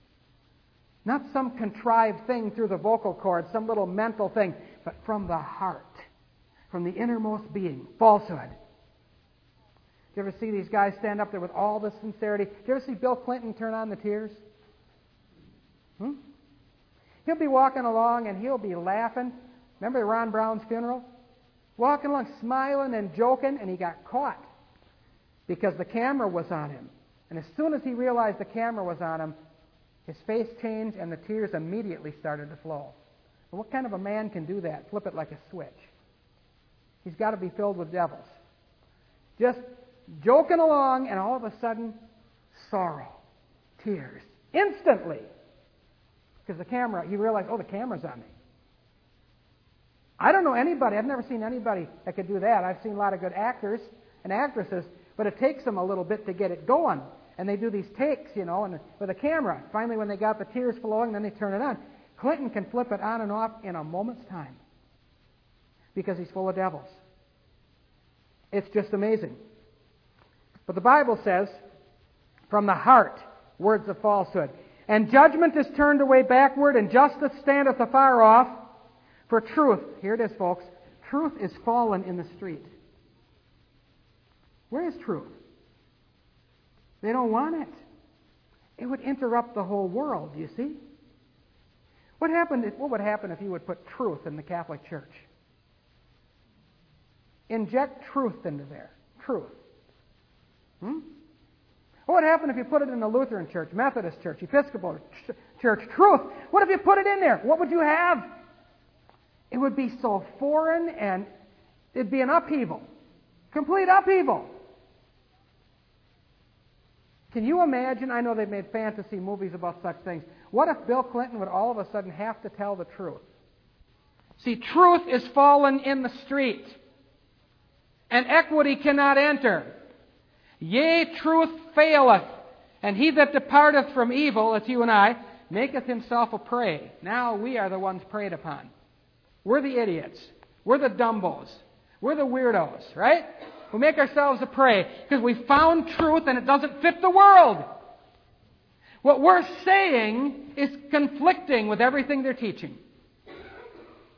A: Not some contrived thing through the vocal cords, some little mental thing, but from the heart. From the innermost being, falsehood. Do you ever see these guys stand up there with all the sincerity? Do you ever see Bill Clinton turn on the tears? Hmm? He'll be walking along and he'll be laughing. Remember Ron Brown's funeral? Walking along, smiling and joking, and he got caught because the camera was on him. And as soon as he realized the camera was on him, his face changed and the tears immediately started to flow. Well, what kind of a man can do that? Flip it like a switch. He's got to be filled with devils. Just joking along, and all of a sudden, sorrow, tears, instantly. Because the camera, he realized, oh, the camera's on me. I don't know anybody, I've never seen anybody that could do that. I've seen a lot of good actors and actresses, but it takes them a little bit to get it going. And they do these takes, you know, and with a camera. Finally, when they got the tears flowing, then they turn it on. Clinton can flip it on and off in a moment's time because he's full of devils. It's just amazing. But the Bible says, from the heart, words of falsehood. And judgment is turned away backward, and justice standeth afar off. For truth, here it is, folks, truth is fallen in the street. Where is truth? They don't want it. It would interrupt the whole world, you see. What happened? If, what would happen if you would put truth in the Catholic Church? Inject truth into there. Truth. Hmm? What would happen if you put it in the Lutheran Church, Methodist Church, Episcopal Church? Truth. What if you put it in there? What would you have? It would be so foreign, and it'd be an upheaval. Complete upheaval. Can you imagine? I know they've made fantasy movies about such things. What if Bill Clinton would all of a sudden have to tell the truth? See, truth is fallen in the street, and equity cannot enter. Yea, truth faileth, and he that departeth from evil, that's you and I, maketh himself a prey. Now we are the ones preyed upon. We're the idiots. We're the dumbos. We're the weirdos, right? We make ourselves a prey because we found truth and it doesn't fit the world. What we're saying is conflicting with everything they're teaching.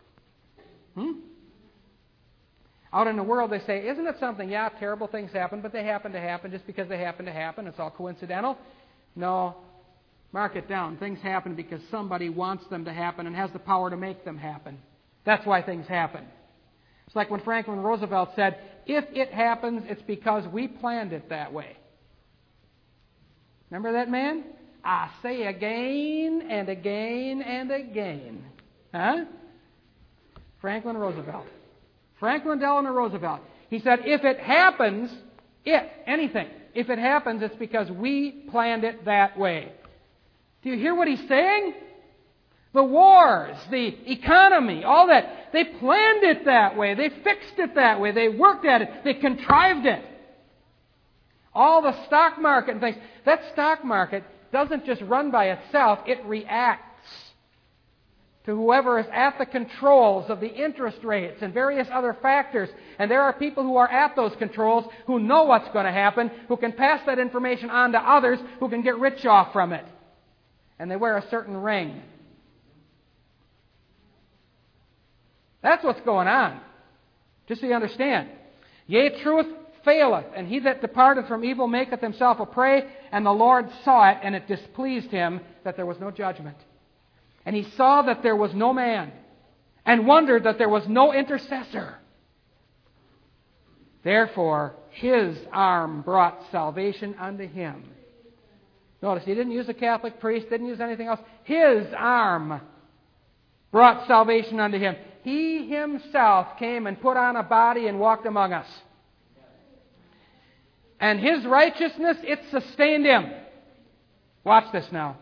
A: Hmm? Out in the world, they say, isn't it something? Yeah, terrible things happen, but they happen to happen just because they happen to happen. It's all coincidental. No, mark it down. Things happen because somebody wants them to happen and has the power to make them happen. That's why things happen. It's like when Franklin Roosevelt said, if it happens, it's because we planned it that way. Remember that man? I say again and again and again. Huh? Franklin Roosevelt. Franklin Delano Roosevelt. He said, if it happens, it, anything, if it happens, it's because we planned it that way. Do you hear what he's saying? The wars, the economy, all that, they planned it that way. They fixed it that way. They worked at it. They contrived it. All the stock market and things. That stock market doesn't just run by itself. It reacts to whoever is at the controls of the interest rates and various other factors. And there are people who are at those controls who know what's going to happen, who can pass that information on to others, who can get rich off from it. And they wear a certain ring. That's what's going on. Just so you understand. Yea, truth faileth, and he that departeth from evil maketh himself a prey, and the Lord saw it, and it displeased him that there was no judgment. And he saw that there was no man, and wondered that there was no intercessor. Therefore, his arm brought salvation unto him. Notice, he didn't use a Catholic priest, didn't use anything else. His arm brought salvation unto him. He himself came and put on a body and walked among us. And his righteousness, it sustained him. Watch this now.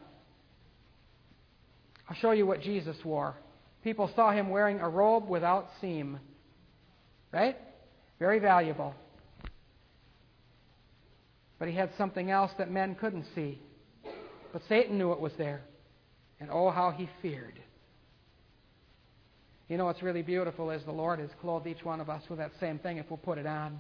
A: I'll show you what Jesus wore. People saw him wearing a robe without seam. Right? Very valuable. But he had something else that men couldn't see. But Satan knew it was there. And oh, how he feared. You know what's really beautiful is the Lord has clothed each one of us with that same thing if we'll put it on.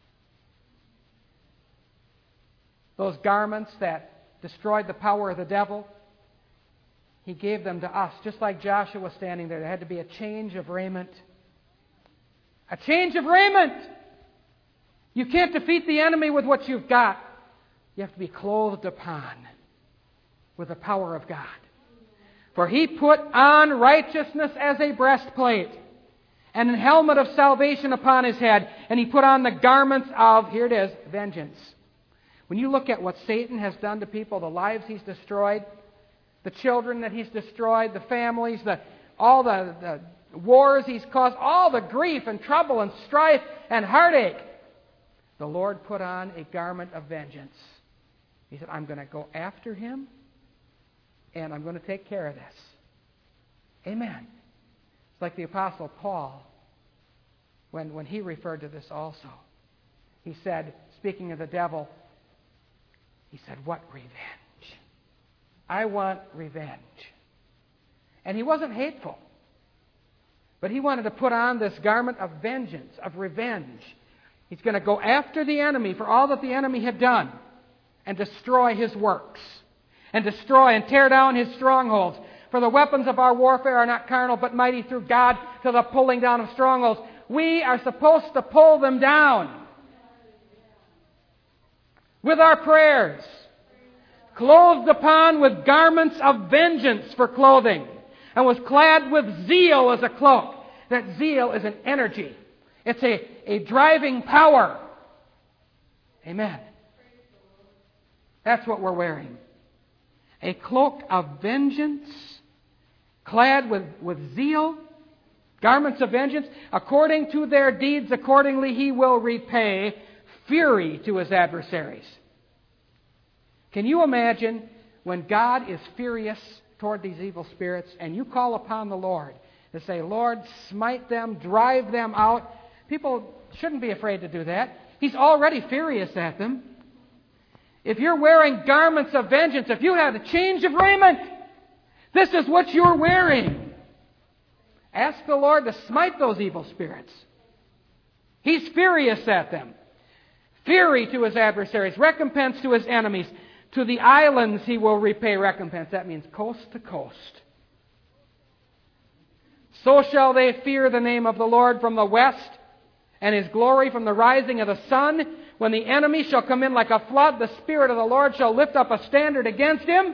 A: Those garments that destroyed the power of the devil, He gave them to us. Just like Joshua was standing there, there had to be a change of raiment. A change of raiment! You can't defeat the enemy with what you've got. You have to be clothed upon with the power of God. For He put on righteousness as a breastplate, and a helmet of salvation upon His head, and He put on the garments of, here it is, vengeance. When you look at what Satan has done to people, the lives he's destroyed, the children that he's destroyed, the families, the, all the, the wars he's caused, all the grief and trouble and strife and heartache, the Lord put on a garment of vengeance. He said, I'm going to go after him, and I'm going to take care of this. Amen. It's like the Apostle Paul, when, when he referred to this also. He said, speaking of the devil, he said, what revenge? I want revenge. And he wasn't hateful, but he wanted to put on this garment of vengeance, of revenge. He's going to go after the enemy for all that the enemy had done and destroy his works and destroy and tear down his strongholds. For the weapons of our warfare are not carnal, but mighty through God to the pulling down of strongholds. We are supposed to pull them down with our prayers, clothed upon with garments of vengeance for clothing, and was clad with zeal as a cloak. That zeal is an energy. It's a, a driving power. Amen. That's what we're wearing. A cloak of vengeance, clad with, with zeal, garments of vengeance. According to their deeds, accordingly He will repay fury to His adversaries. Can you imagine when God is furious toward these evil spirits and you call upon the Lord to say, Lord, smite them, drive them out? People shouldn't be afraid to do that. He's already furious at them. If you're wearing garments of vengeance, if you have a change of raiment, this is what you're wearing. Ask the Lord to smite those evil spirits. He's furious at them. Fury to His adversaries, recompense to His enemies. To the islands He will repay recompense. That means coast to coast. So shall they fear the name of the Lord from the west, and His glory from the rising of the sun. When the enemy shall come in like a flood, the Spirit of the Lord shall lift up a standard against him.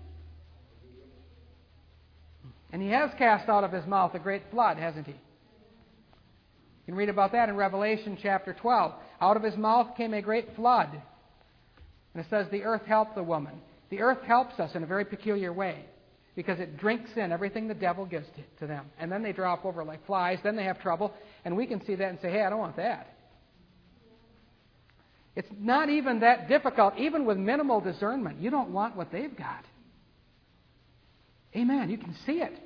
A: And He has cast out of His mouth a great flood, hasn't He? You can read about that in Revelation chapter twelve. Out of His mouth came a great flood. And it says the earth helped the woman. The earth helps us in a very peculiar way, because it drinks in everything the devil gives to, to them. And then they drop over like flies. Then they have trouble. And we can see that and say, hey, I don't want that. It's not even that difficult, even with minimal discernment. You don't want what they've got. Amen. You can see it.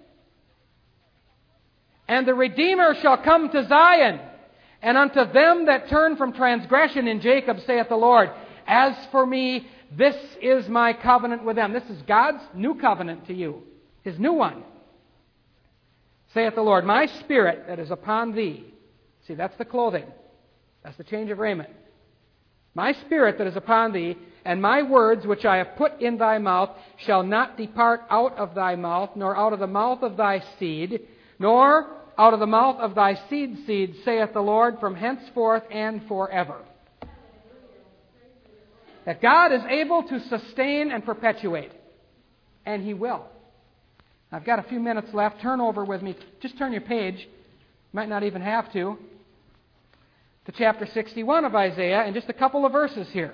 A: And the Redeemer shall come to Zion, and unto them that turn from transgression in Jacob, saith the Lord, as for me, this is my covenant with them. This is God's new covenant to you, His new one. Saith the Lord, my Spirit that is upon thee. See, that's the clothing. That's the change of raiment. My Spirit that is upon thee, and my words which I have put in thy mouth shall not depart out of thy mouth, nor out of the mouth of thy seed, nor out of the mouth of thy seed seed, saith the Lord, from henceforth and forever. That God is able to sustain and perpetuate. And He will. I've got a few minutes left. Turn over with me. Just turn your page. Might not even have to. To chapter sixty-one of Isaiah, and just a couple of verses here.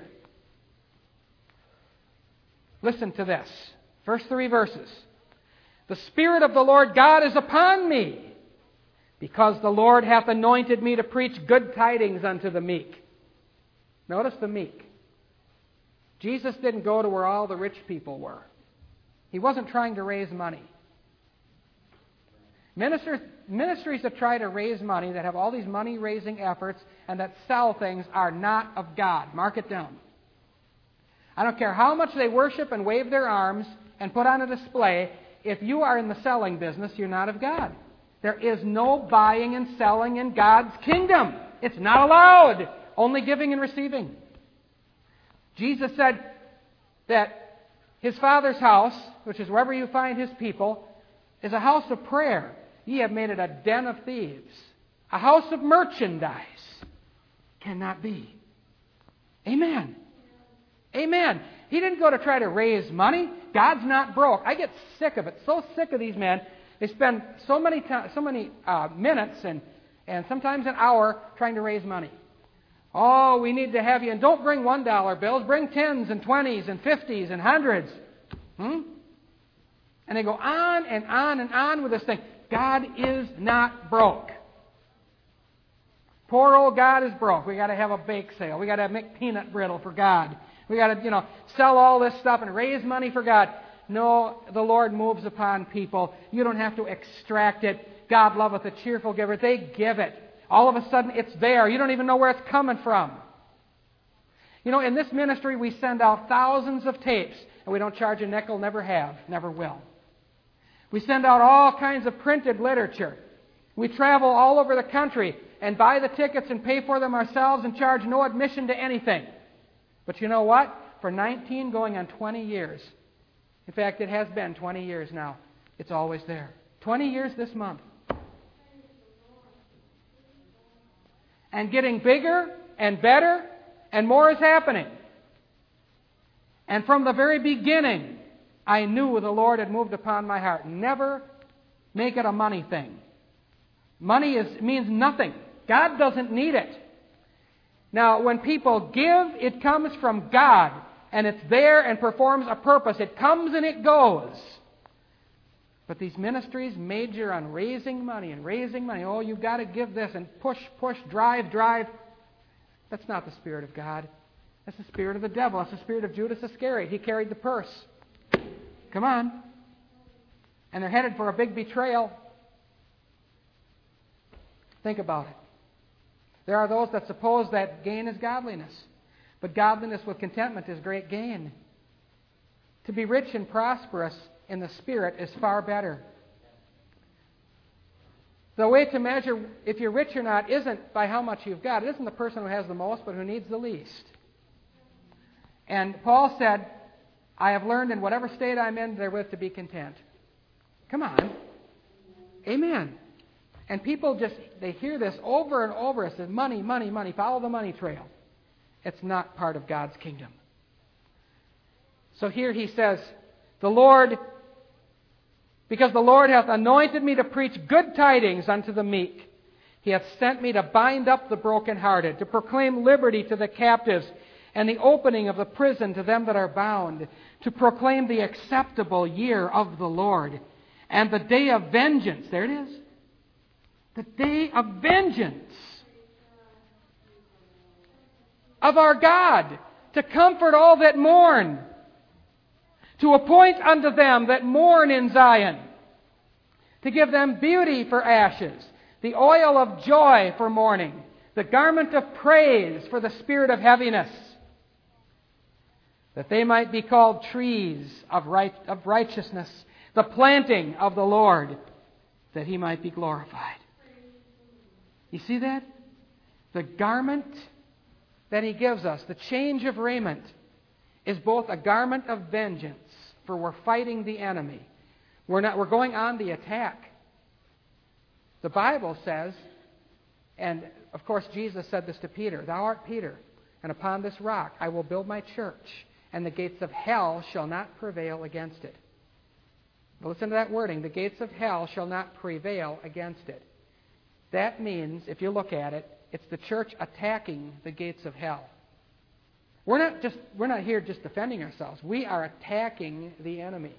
A: Listen to this. First three verses. The Spirit of the Lord God is upon me, because the Lord hath anointed me to preach good tidings unto the meek. Notice the meek. Jesus didn't go to where all the rich people were. He wasn't trying to raise money. Ministers, ministries that try to raise money, that have all these money-raising efforts, and that sell things are not of God. Mark it down. I don't care how much they worship and wave their arms and put on a display. If you are in the selling business, you're not of God. There is no buying and selling in God's kingdom. It's not allowed. Only giving and receiving. Jesus said that His Father's house, which is wherever you find His people, is a house of prayer. Ye have made it a den of thieves. A house of merchandise. Cannot be. Amen. Amen. He didn't go to try to raise money. God's not broke. I get sick of it. So sick of these men. They spend so many time, so many uh, minutes and, and sometimes an hour trying to raise money. Oh, we need to have you. And don't bring one dollar bills. Bring tens and twenties and fifties and hundreds. Hmm? And they go on and on and on with this thing. God is not broke. Poor old God is broke. We got to have a bake sale. We got to make peanut brittle for God. We got to, you know, sell all this stuff and raise money for God. No, the Lord moves upon people. You don't have to extract it. God loveth a cheerful giver. They give it. All of a sudden, it's there. You don't even know where it's coming from. You know, in this ministry, we send out thousands of tapes, and we don't charge a nickel, never have, never will. We send out all kinds of printed literature. We travel all over the country and buy the tickets and pay for them ourselves and charge no admission to anything. But you know what? For nineteen going on twenty years, in fact, it has been twenty years now, it's always there. twenty years this month. And getting bigger and better, and more is happening. And from the very beginning, I knew the Lord had moved upon my heart. Never make it a money thing. Money is means nothing. God doesn't need it. Now, when people give, it comes from God, and it's there and performs a purpose. It comes and it goes. But these ministries major on raising money and raising money. Oh, you've got to give this and push, push, drive, drive. That's not the Spirit of God. That's the spirit of the devil. That's the spirit of Judas Iscariot. He carried the purse. Come on. And they're headed for a big betrayal. Think about it. There are those that suppose that gain is godliness. But godliness with contentment is great gain. To be rich and prosperous in the Spirit is far better. The way to measure if you're rich or not isn't by how much you've got. It isn't the person who has the most, but who needs the least. And Paul said, I have learned in whatever state I'm in therewith to be content. Come on. Amen. And people just, they hear this over and over. It says, money, money, money, follow the money trail. It's not part of God's kingdom. So here he says, the Lord, because the Lord hath anointed me to preach good tidings unto the meek. He hath sent me to bind up the brokenhearted, to proclaim liberty to the captives, and the opening of the prison to them that are bound, to proclaim the acceptable year of the Lord, and the day of vengeance. There it is. The day of vengeance of our God, to comfort all that mourn, to appoint unto them that mourn in Zion, to give them beauty for ashes, the oil of joy for mourning, the garment of praise for the spirit of heaviness, that they might be called trees of right, of righteousness, the planting of the Lord, that He might be glorified. You see that? The garment that He gives us, the change of raiment, is both a garment of vengeance, for we're fighting the enemy. We're not, we're going on the attack. The Bible says, and of course Jesus said this to Peter, Thou art Peter, and upon this rock I will build my church, and the gates of hell shall not prevail against it. Listen to that wording, the gates of hell shall not prevail against it. That means, if you look at it, it's the church attacking the gates of hell. We're not just we're not here just defending ourselves. We are attacking the enemy.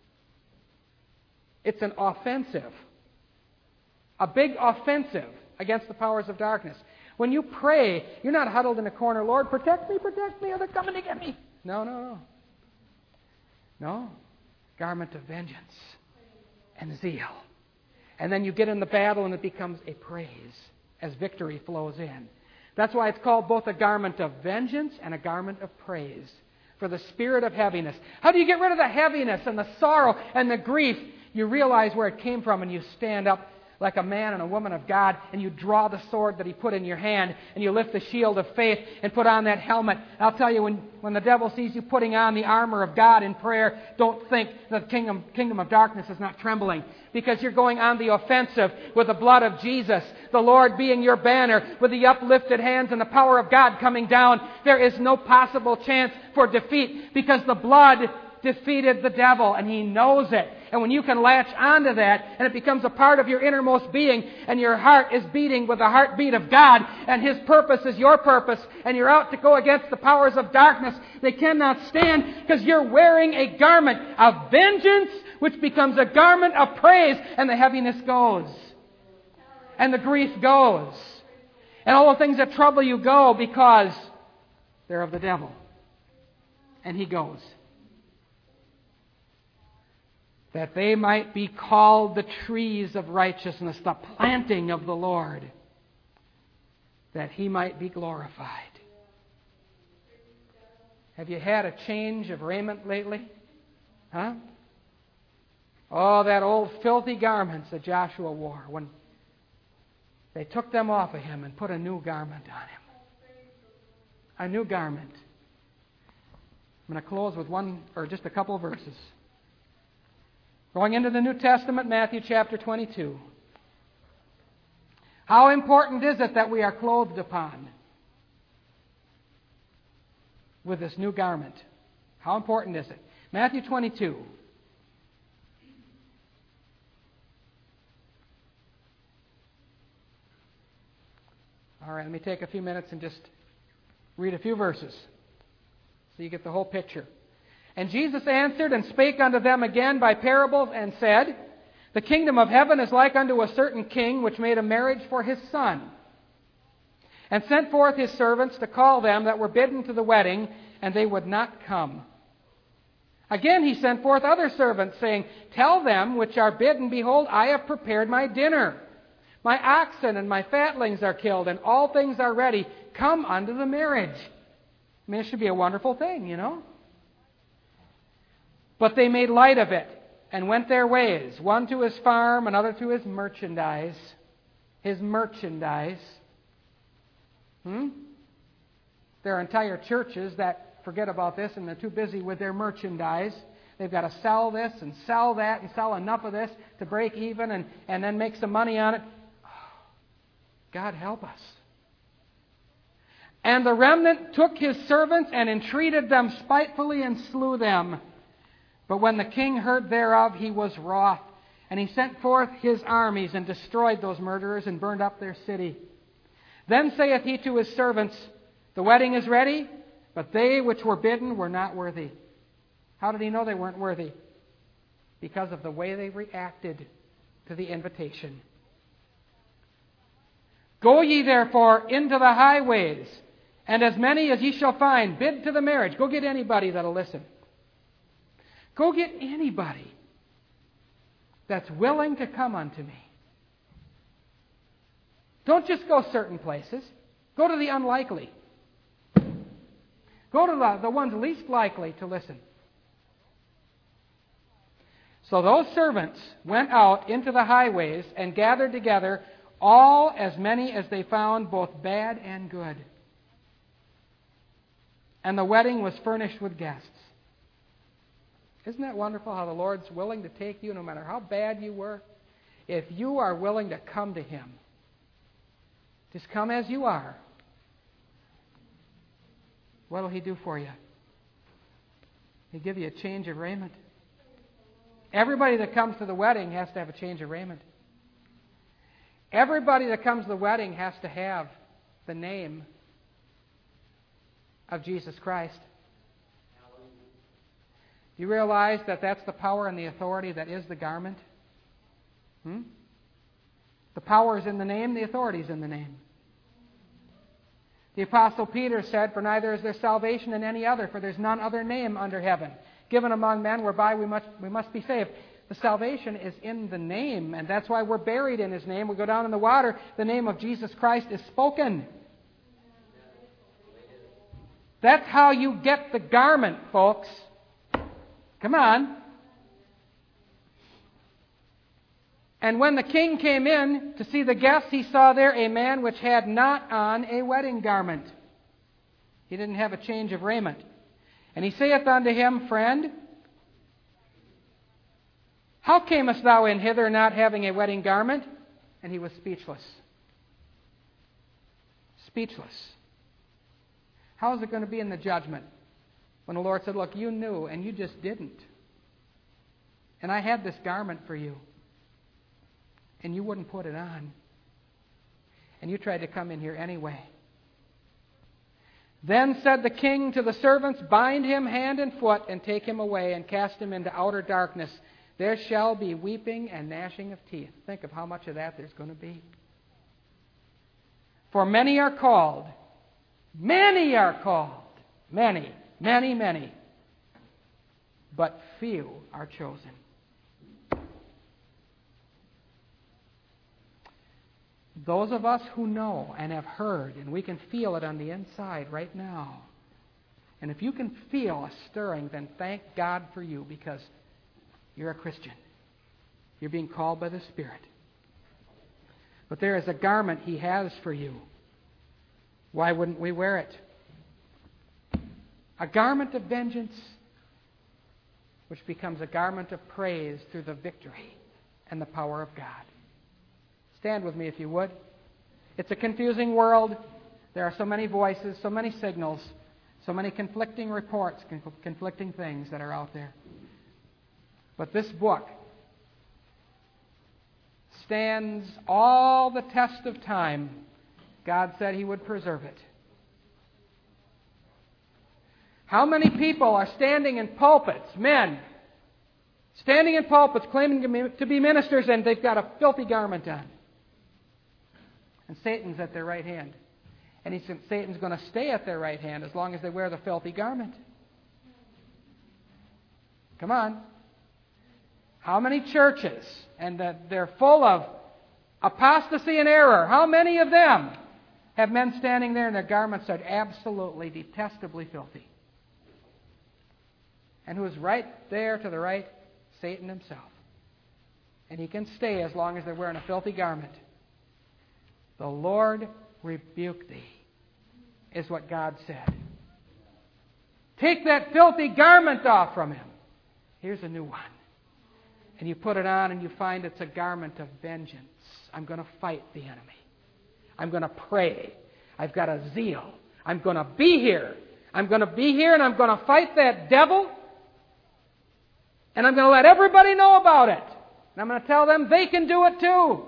A: It's an offensive. A big offensive against the powers of darkness. When you pray, you're not huddled in a corner, Lord, protect me, protect me, or they're coming to get me. No, no, no. No. Garment of vengeance and zeal. And then you get in the battle and it becomes a praise as victory flows in. That's why it's called both a garment of vengeance and a garment of praise for the spirit of heaviness. How do you get rid of the heaviness and the sorrow and the grief? You realize where it came from and you stand up like a man and a woman of God, and you draw the sword that He put in your hand, and you lift the shield of faith and put on that helmet. I'll tell you, when, when the devil sees you putting on the armor of God in prayer, don't think that the kingdom, kingdom of darkness is not trembling, because you're going on the offensive with the blood of Jesus, the Lord being your banner, with the uplifted hands and the power of God coming down. There is no possible chance for defeat, because the blood defeated the devil, and he knows it. And when you can latch onto that, and it becomes a part of your innermost being, and your heart is beating with the heartbeat of God, and His purpose is your purpose, and you're out to go against the powers of darkness, they cannot stand, because you're wearing a garment of vengeance, which becomes a garment of praise, and the heaviness goes. And the grief goes. And all the things that trouble you go, because they're of the devil. And he goes. That they might be called the trees of righteousness, the planting of the Lord, that He might be glorified. Have you had a change of raiment lately? Huh? Oh, that old filthy garments that Joshua wore, when they took them off of him and put a new garment on him. A new garment. I'm going to close with one, or just a couple of verses. Going into the New Testament, Matthew chapter twenty-two. How important is it that we are clothed upon with this new garment? How important is it? Matthew twenty-two. All right, let me take a few minutes and just read a few verses so you get the whole picture. And Jesus answered and spake unto them again by parables, and said, The kingdom of heaven is like unto a certain king, which made a marriage for his son, and sent forth his servants to call them that were bidden to the wedding, and they would not come. Again he sent forth other servants, saying, Tell them which are bidden, Behold, I have prepared my dinner. My oxen and my fatlings are killed, and all things are ready. Come unto the marriage. I mean, it should be a wonderful thing, you know. But they made light of it, and went their ways, one to his farm, another to his merchandise. His merchandise. Hmm? There are entire churches that forget about this, and they're too busy with their merchandise. They've got to sell this and sell that and sell enough of this to break even and, and then make some money on it. God help us. And the remnant took his servants and entreated them spitefully and slew them. But when the king heard thereof, he was wroth. And he sent forth his armies and destroyed those murderers and burned up their city. Then saith he to his servants, the wedding is ready, but they which were bidden were not worthy. How did he know they weren't worthy? Because of the way they reacted to the invitation. Go ye therefore into the highways, and as many as ye shall find, bid to the marriage. Go get anybody that'll listen. Go get anybody that's willing to come unto me. Don't just go certain places. Go to the unlikely. Go to the, the ones least likely to listen. So those servants went out into the highways and gathered together all as many as they found, both bad and good. And the wedding was furnished with guests. Isn't that wonderful how the Lord's willing to take you no matter how bad you were? If you are willing to come to Him, just come as you are. What will He do for you? He'll give you a change of raiment. Everybody that comes to the wedding has to have a change of raiment. Everybody that comes to the wedding has to have the name of Jesus Christ. Do you realize that that's the power and the authority that is the garment? Hmm? The power is in the name, the authority is in the name. The Apostle Peter said, for neither is there salvation in any other, for there's none other name under heaven given among men whereby we must, we must be saved. The salvation is in the name, and that's why we're buried in His name. We go down in the water, the name of Jesus Christ is spoken. That's how you get the garment, folks. Come on. And when the king came in to see the guests, he saw there a man which had not on a wedding garment. He didn't have a change of raiment. And he saith unto him, Friend, how camest thou in hither not having a wedding garment? And he was speechless. Speechless. How is it going to be in the judgment? When the Lord said, look, you knew and you just didn't. And I had this garment for you. And you wouldn't put it on. And you tried to come in here anyway. Then said the king to the servants, Bind him hand and foot, and take him away, and cast him into outer darkness. There shall be weeping and gnashing of teeth. Think of how much of that there's going to be. For many are called. Many are called. Many. Many, many. But few are chosen. Those of us who know and have heard, and we can feel it on the inside right now. And if you can feel a stirring, then thank God for you, because you're a Christian. You're being called by the Spirit. But there is a garment He has for you. Why wouldn't we wear it? A garment of vengeance, which becomes a garment of praise through the victory and the power of God. Stand with me if you would. It's a confusing world. There are so many voices, so many signals, so many conflicting reports, conflicting things that are out there. But this book stands all the test of time. God said He would preserve it. How many people are standing in pulpits, men, standing in pulpits claiming to be ministers, and they've got a filthy garment on? And Satan's at their right hand. And he said Satan's going to stay at their right hand as long as they wear the filthy garment. Come on. How many churches, and they're full of apostasy and error, how many of them have men standing there and their garments are absolutely detestably filthy? And who is right there to the right? Satan himself. And he can stay as long as they're wearing a filthy garment. The Lord rebuke thee, is what God said. Take that filthy garment off from him. Here's a new one. And you put it on and you find it's a garment of vengeance. I'm going to fight the enemy. I'm going to pray. I've got a zeal. I'm going to be here. I'm going to be here and I'm going to fight that devil. And I'm going to let everybody know about it. And I'm going to tell them they can do it too.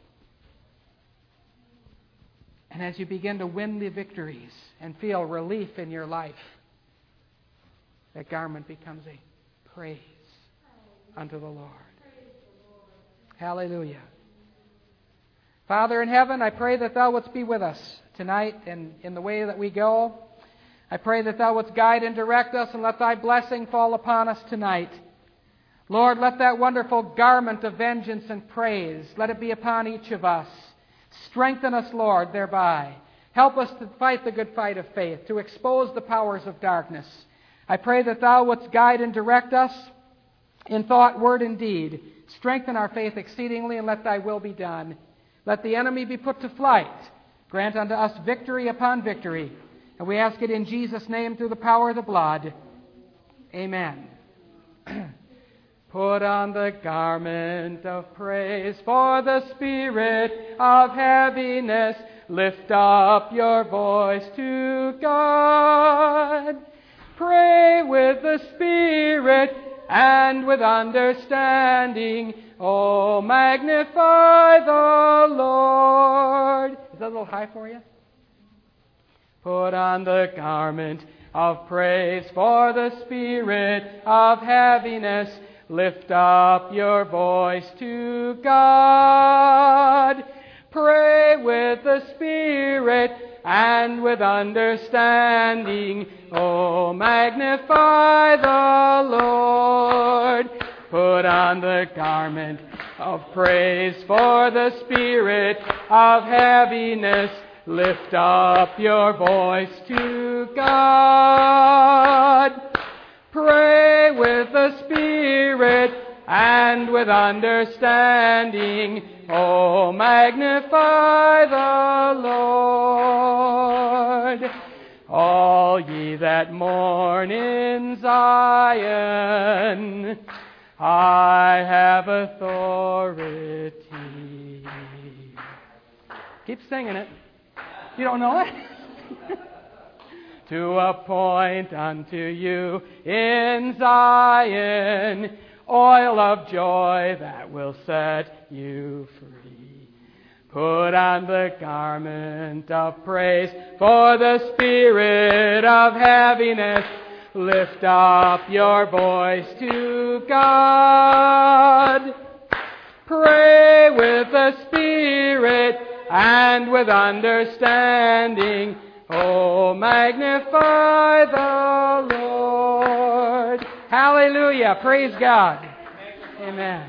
A: And as you begin to win the victories and feel relief in your life, that garment becomes a praise unto the Lord. Hallelujah. Father in heaven, I pray that Thou wouldst be with us tonight and in the way that we go. I pray that Thou wouldst guide and direct us and let Thy blessing fall upon us tonight. Lord, let that wonderful garment of vengeance and praise, let it be upon each of us. Strengthen us, Lord, thereby. Help us to fight the good fight of faith, to expose the powers of darkness. I pray that Thou wouldst guide and direct us in thought, word, and deed. Strengthen our faith exceedingly, and let Thy will be done. Let the enemy be put to flight. Grant unto us victory upon victory. And we ask it in Jesus' name through the power of the blood. Amen. Put on the garment of praise for the spirit of heaviness. Lift up your voice to God. Pray with the Spirit and with understanding. Oh, magnify the Lord. Is that a little high for you? Put on the garment of praise for the spirit of heaviness. Lift up your voice to God. Pray with the Spirit and with understanding. Oh, magnify the Lord. Put on the garment of praise for the spirit of heaviness. Lift up your voice to God. Pray with the Spirit and with understanding. Oh, magnify the Lord. All ye that mourn in Zion, I have authority. Keep singing it. You don't know it? To appoint unto you in Zion oil of joy that will set you free. Put on the garment of praise for the spirit of heaviness. Lift up your voice to God. Pray with the Spirit and with understanding. Oh, magnify the Lord. Hallelujah. Praise God. Amen.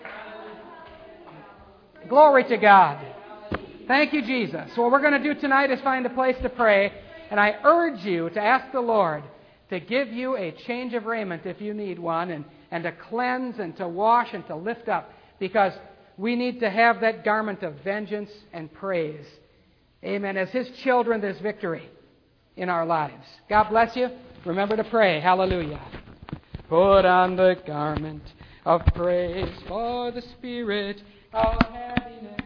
A: Glory to God. Thank you, Jesus. So what we're going to do tonight is find a place to pray. And I urge you to ask the Lord to give you a change of raiment if you need one, and, and to cleanse and to wash and to lift up, because we need to have that garment of vengeance and praise. Amen. As His children, there's victory in our lives. God bless you. Remember to pray. Hallelujah. Put on the garment of praise for the spirit of happiness.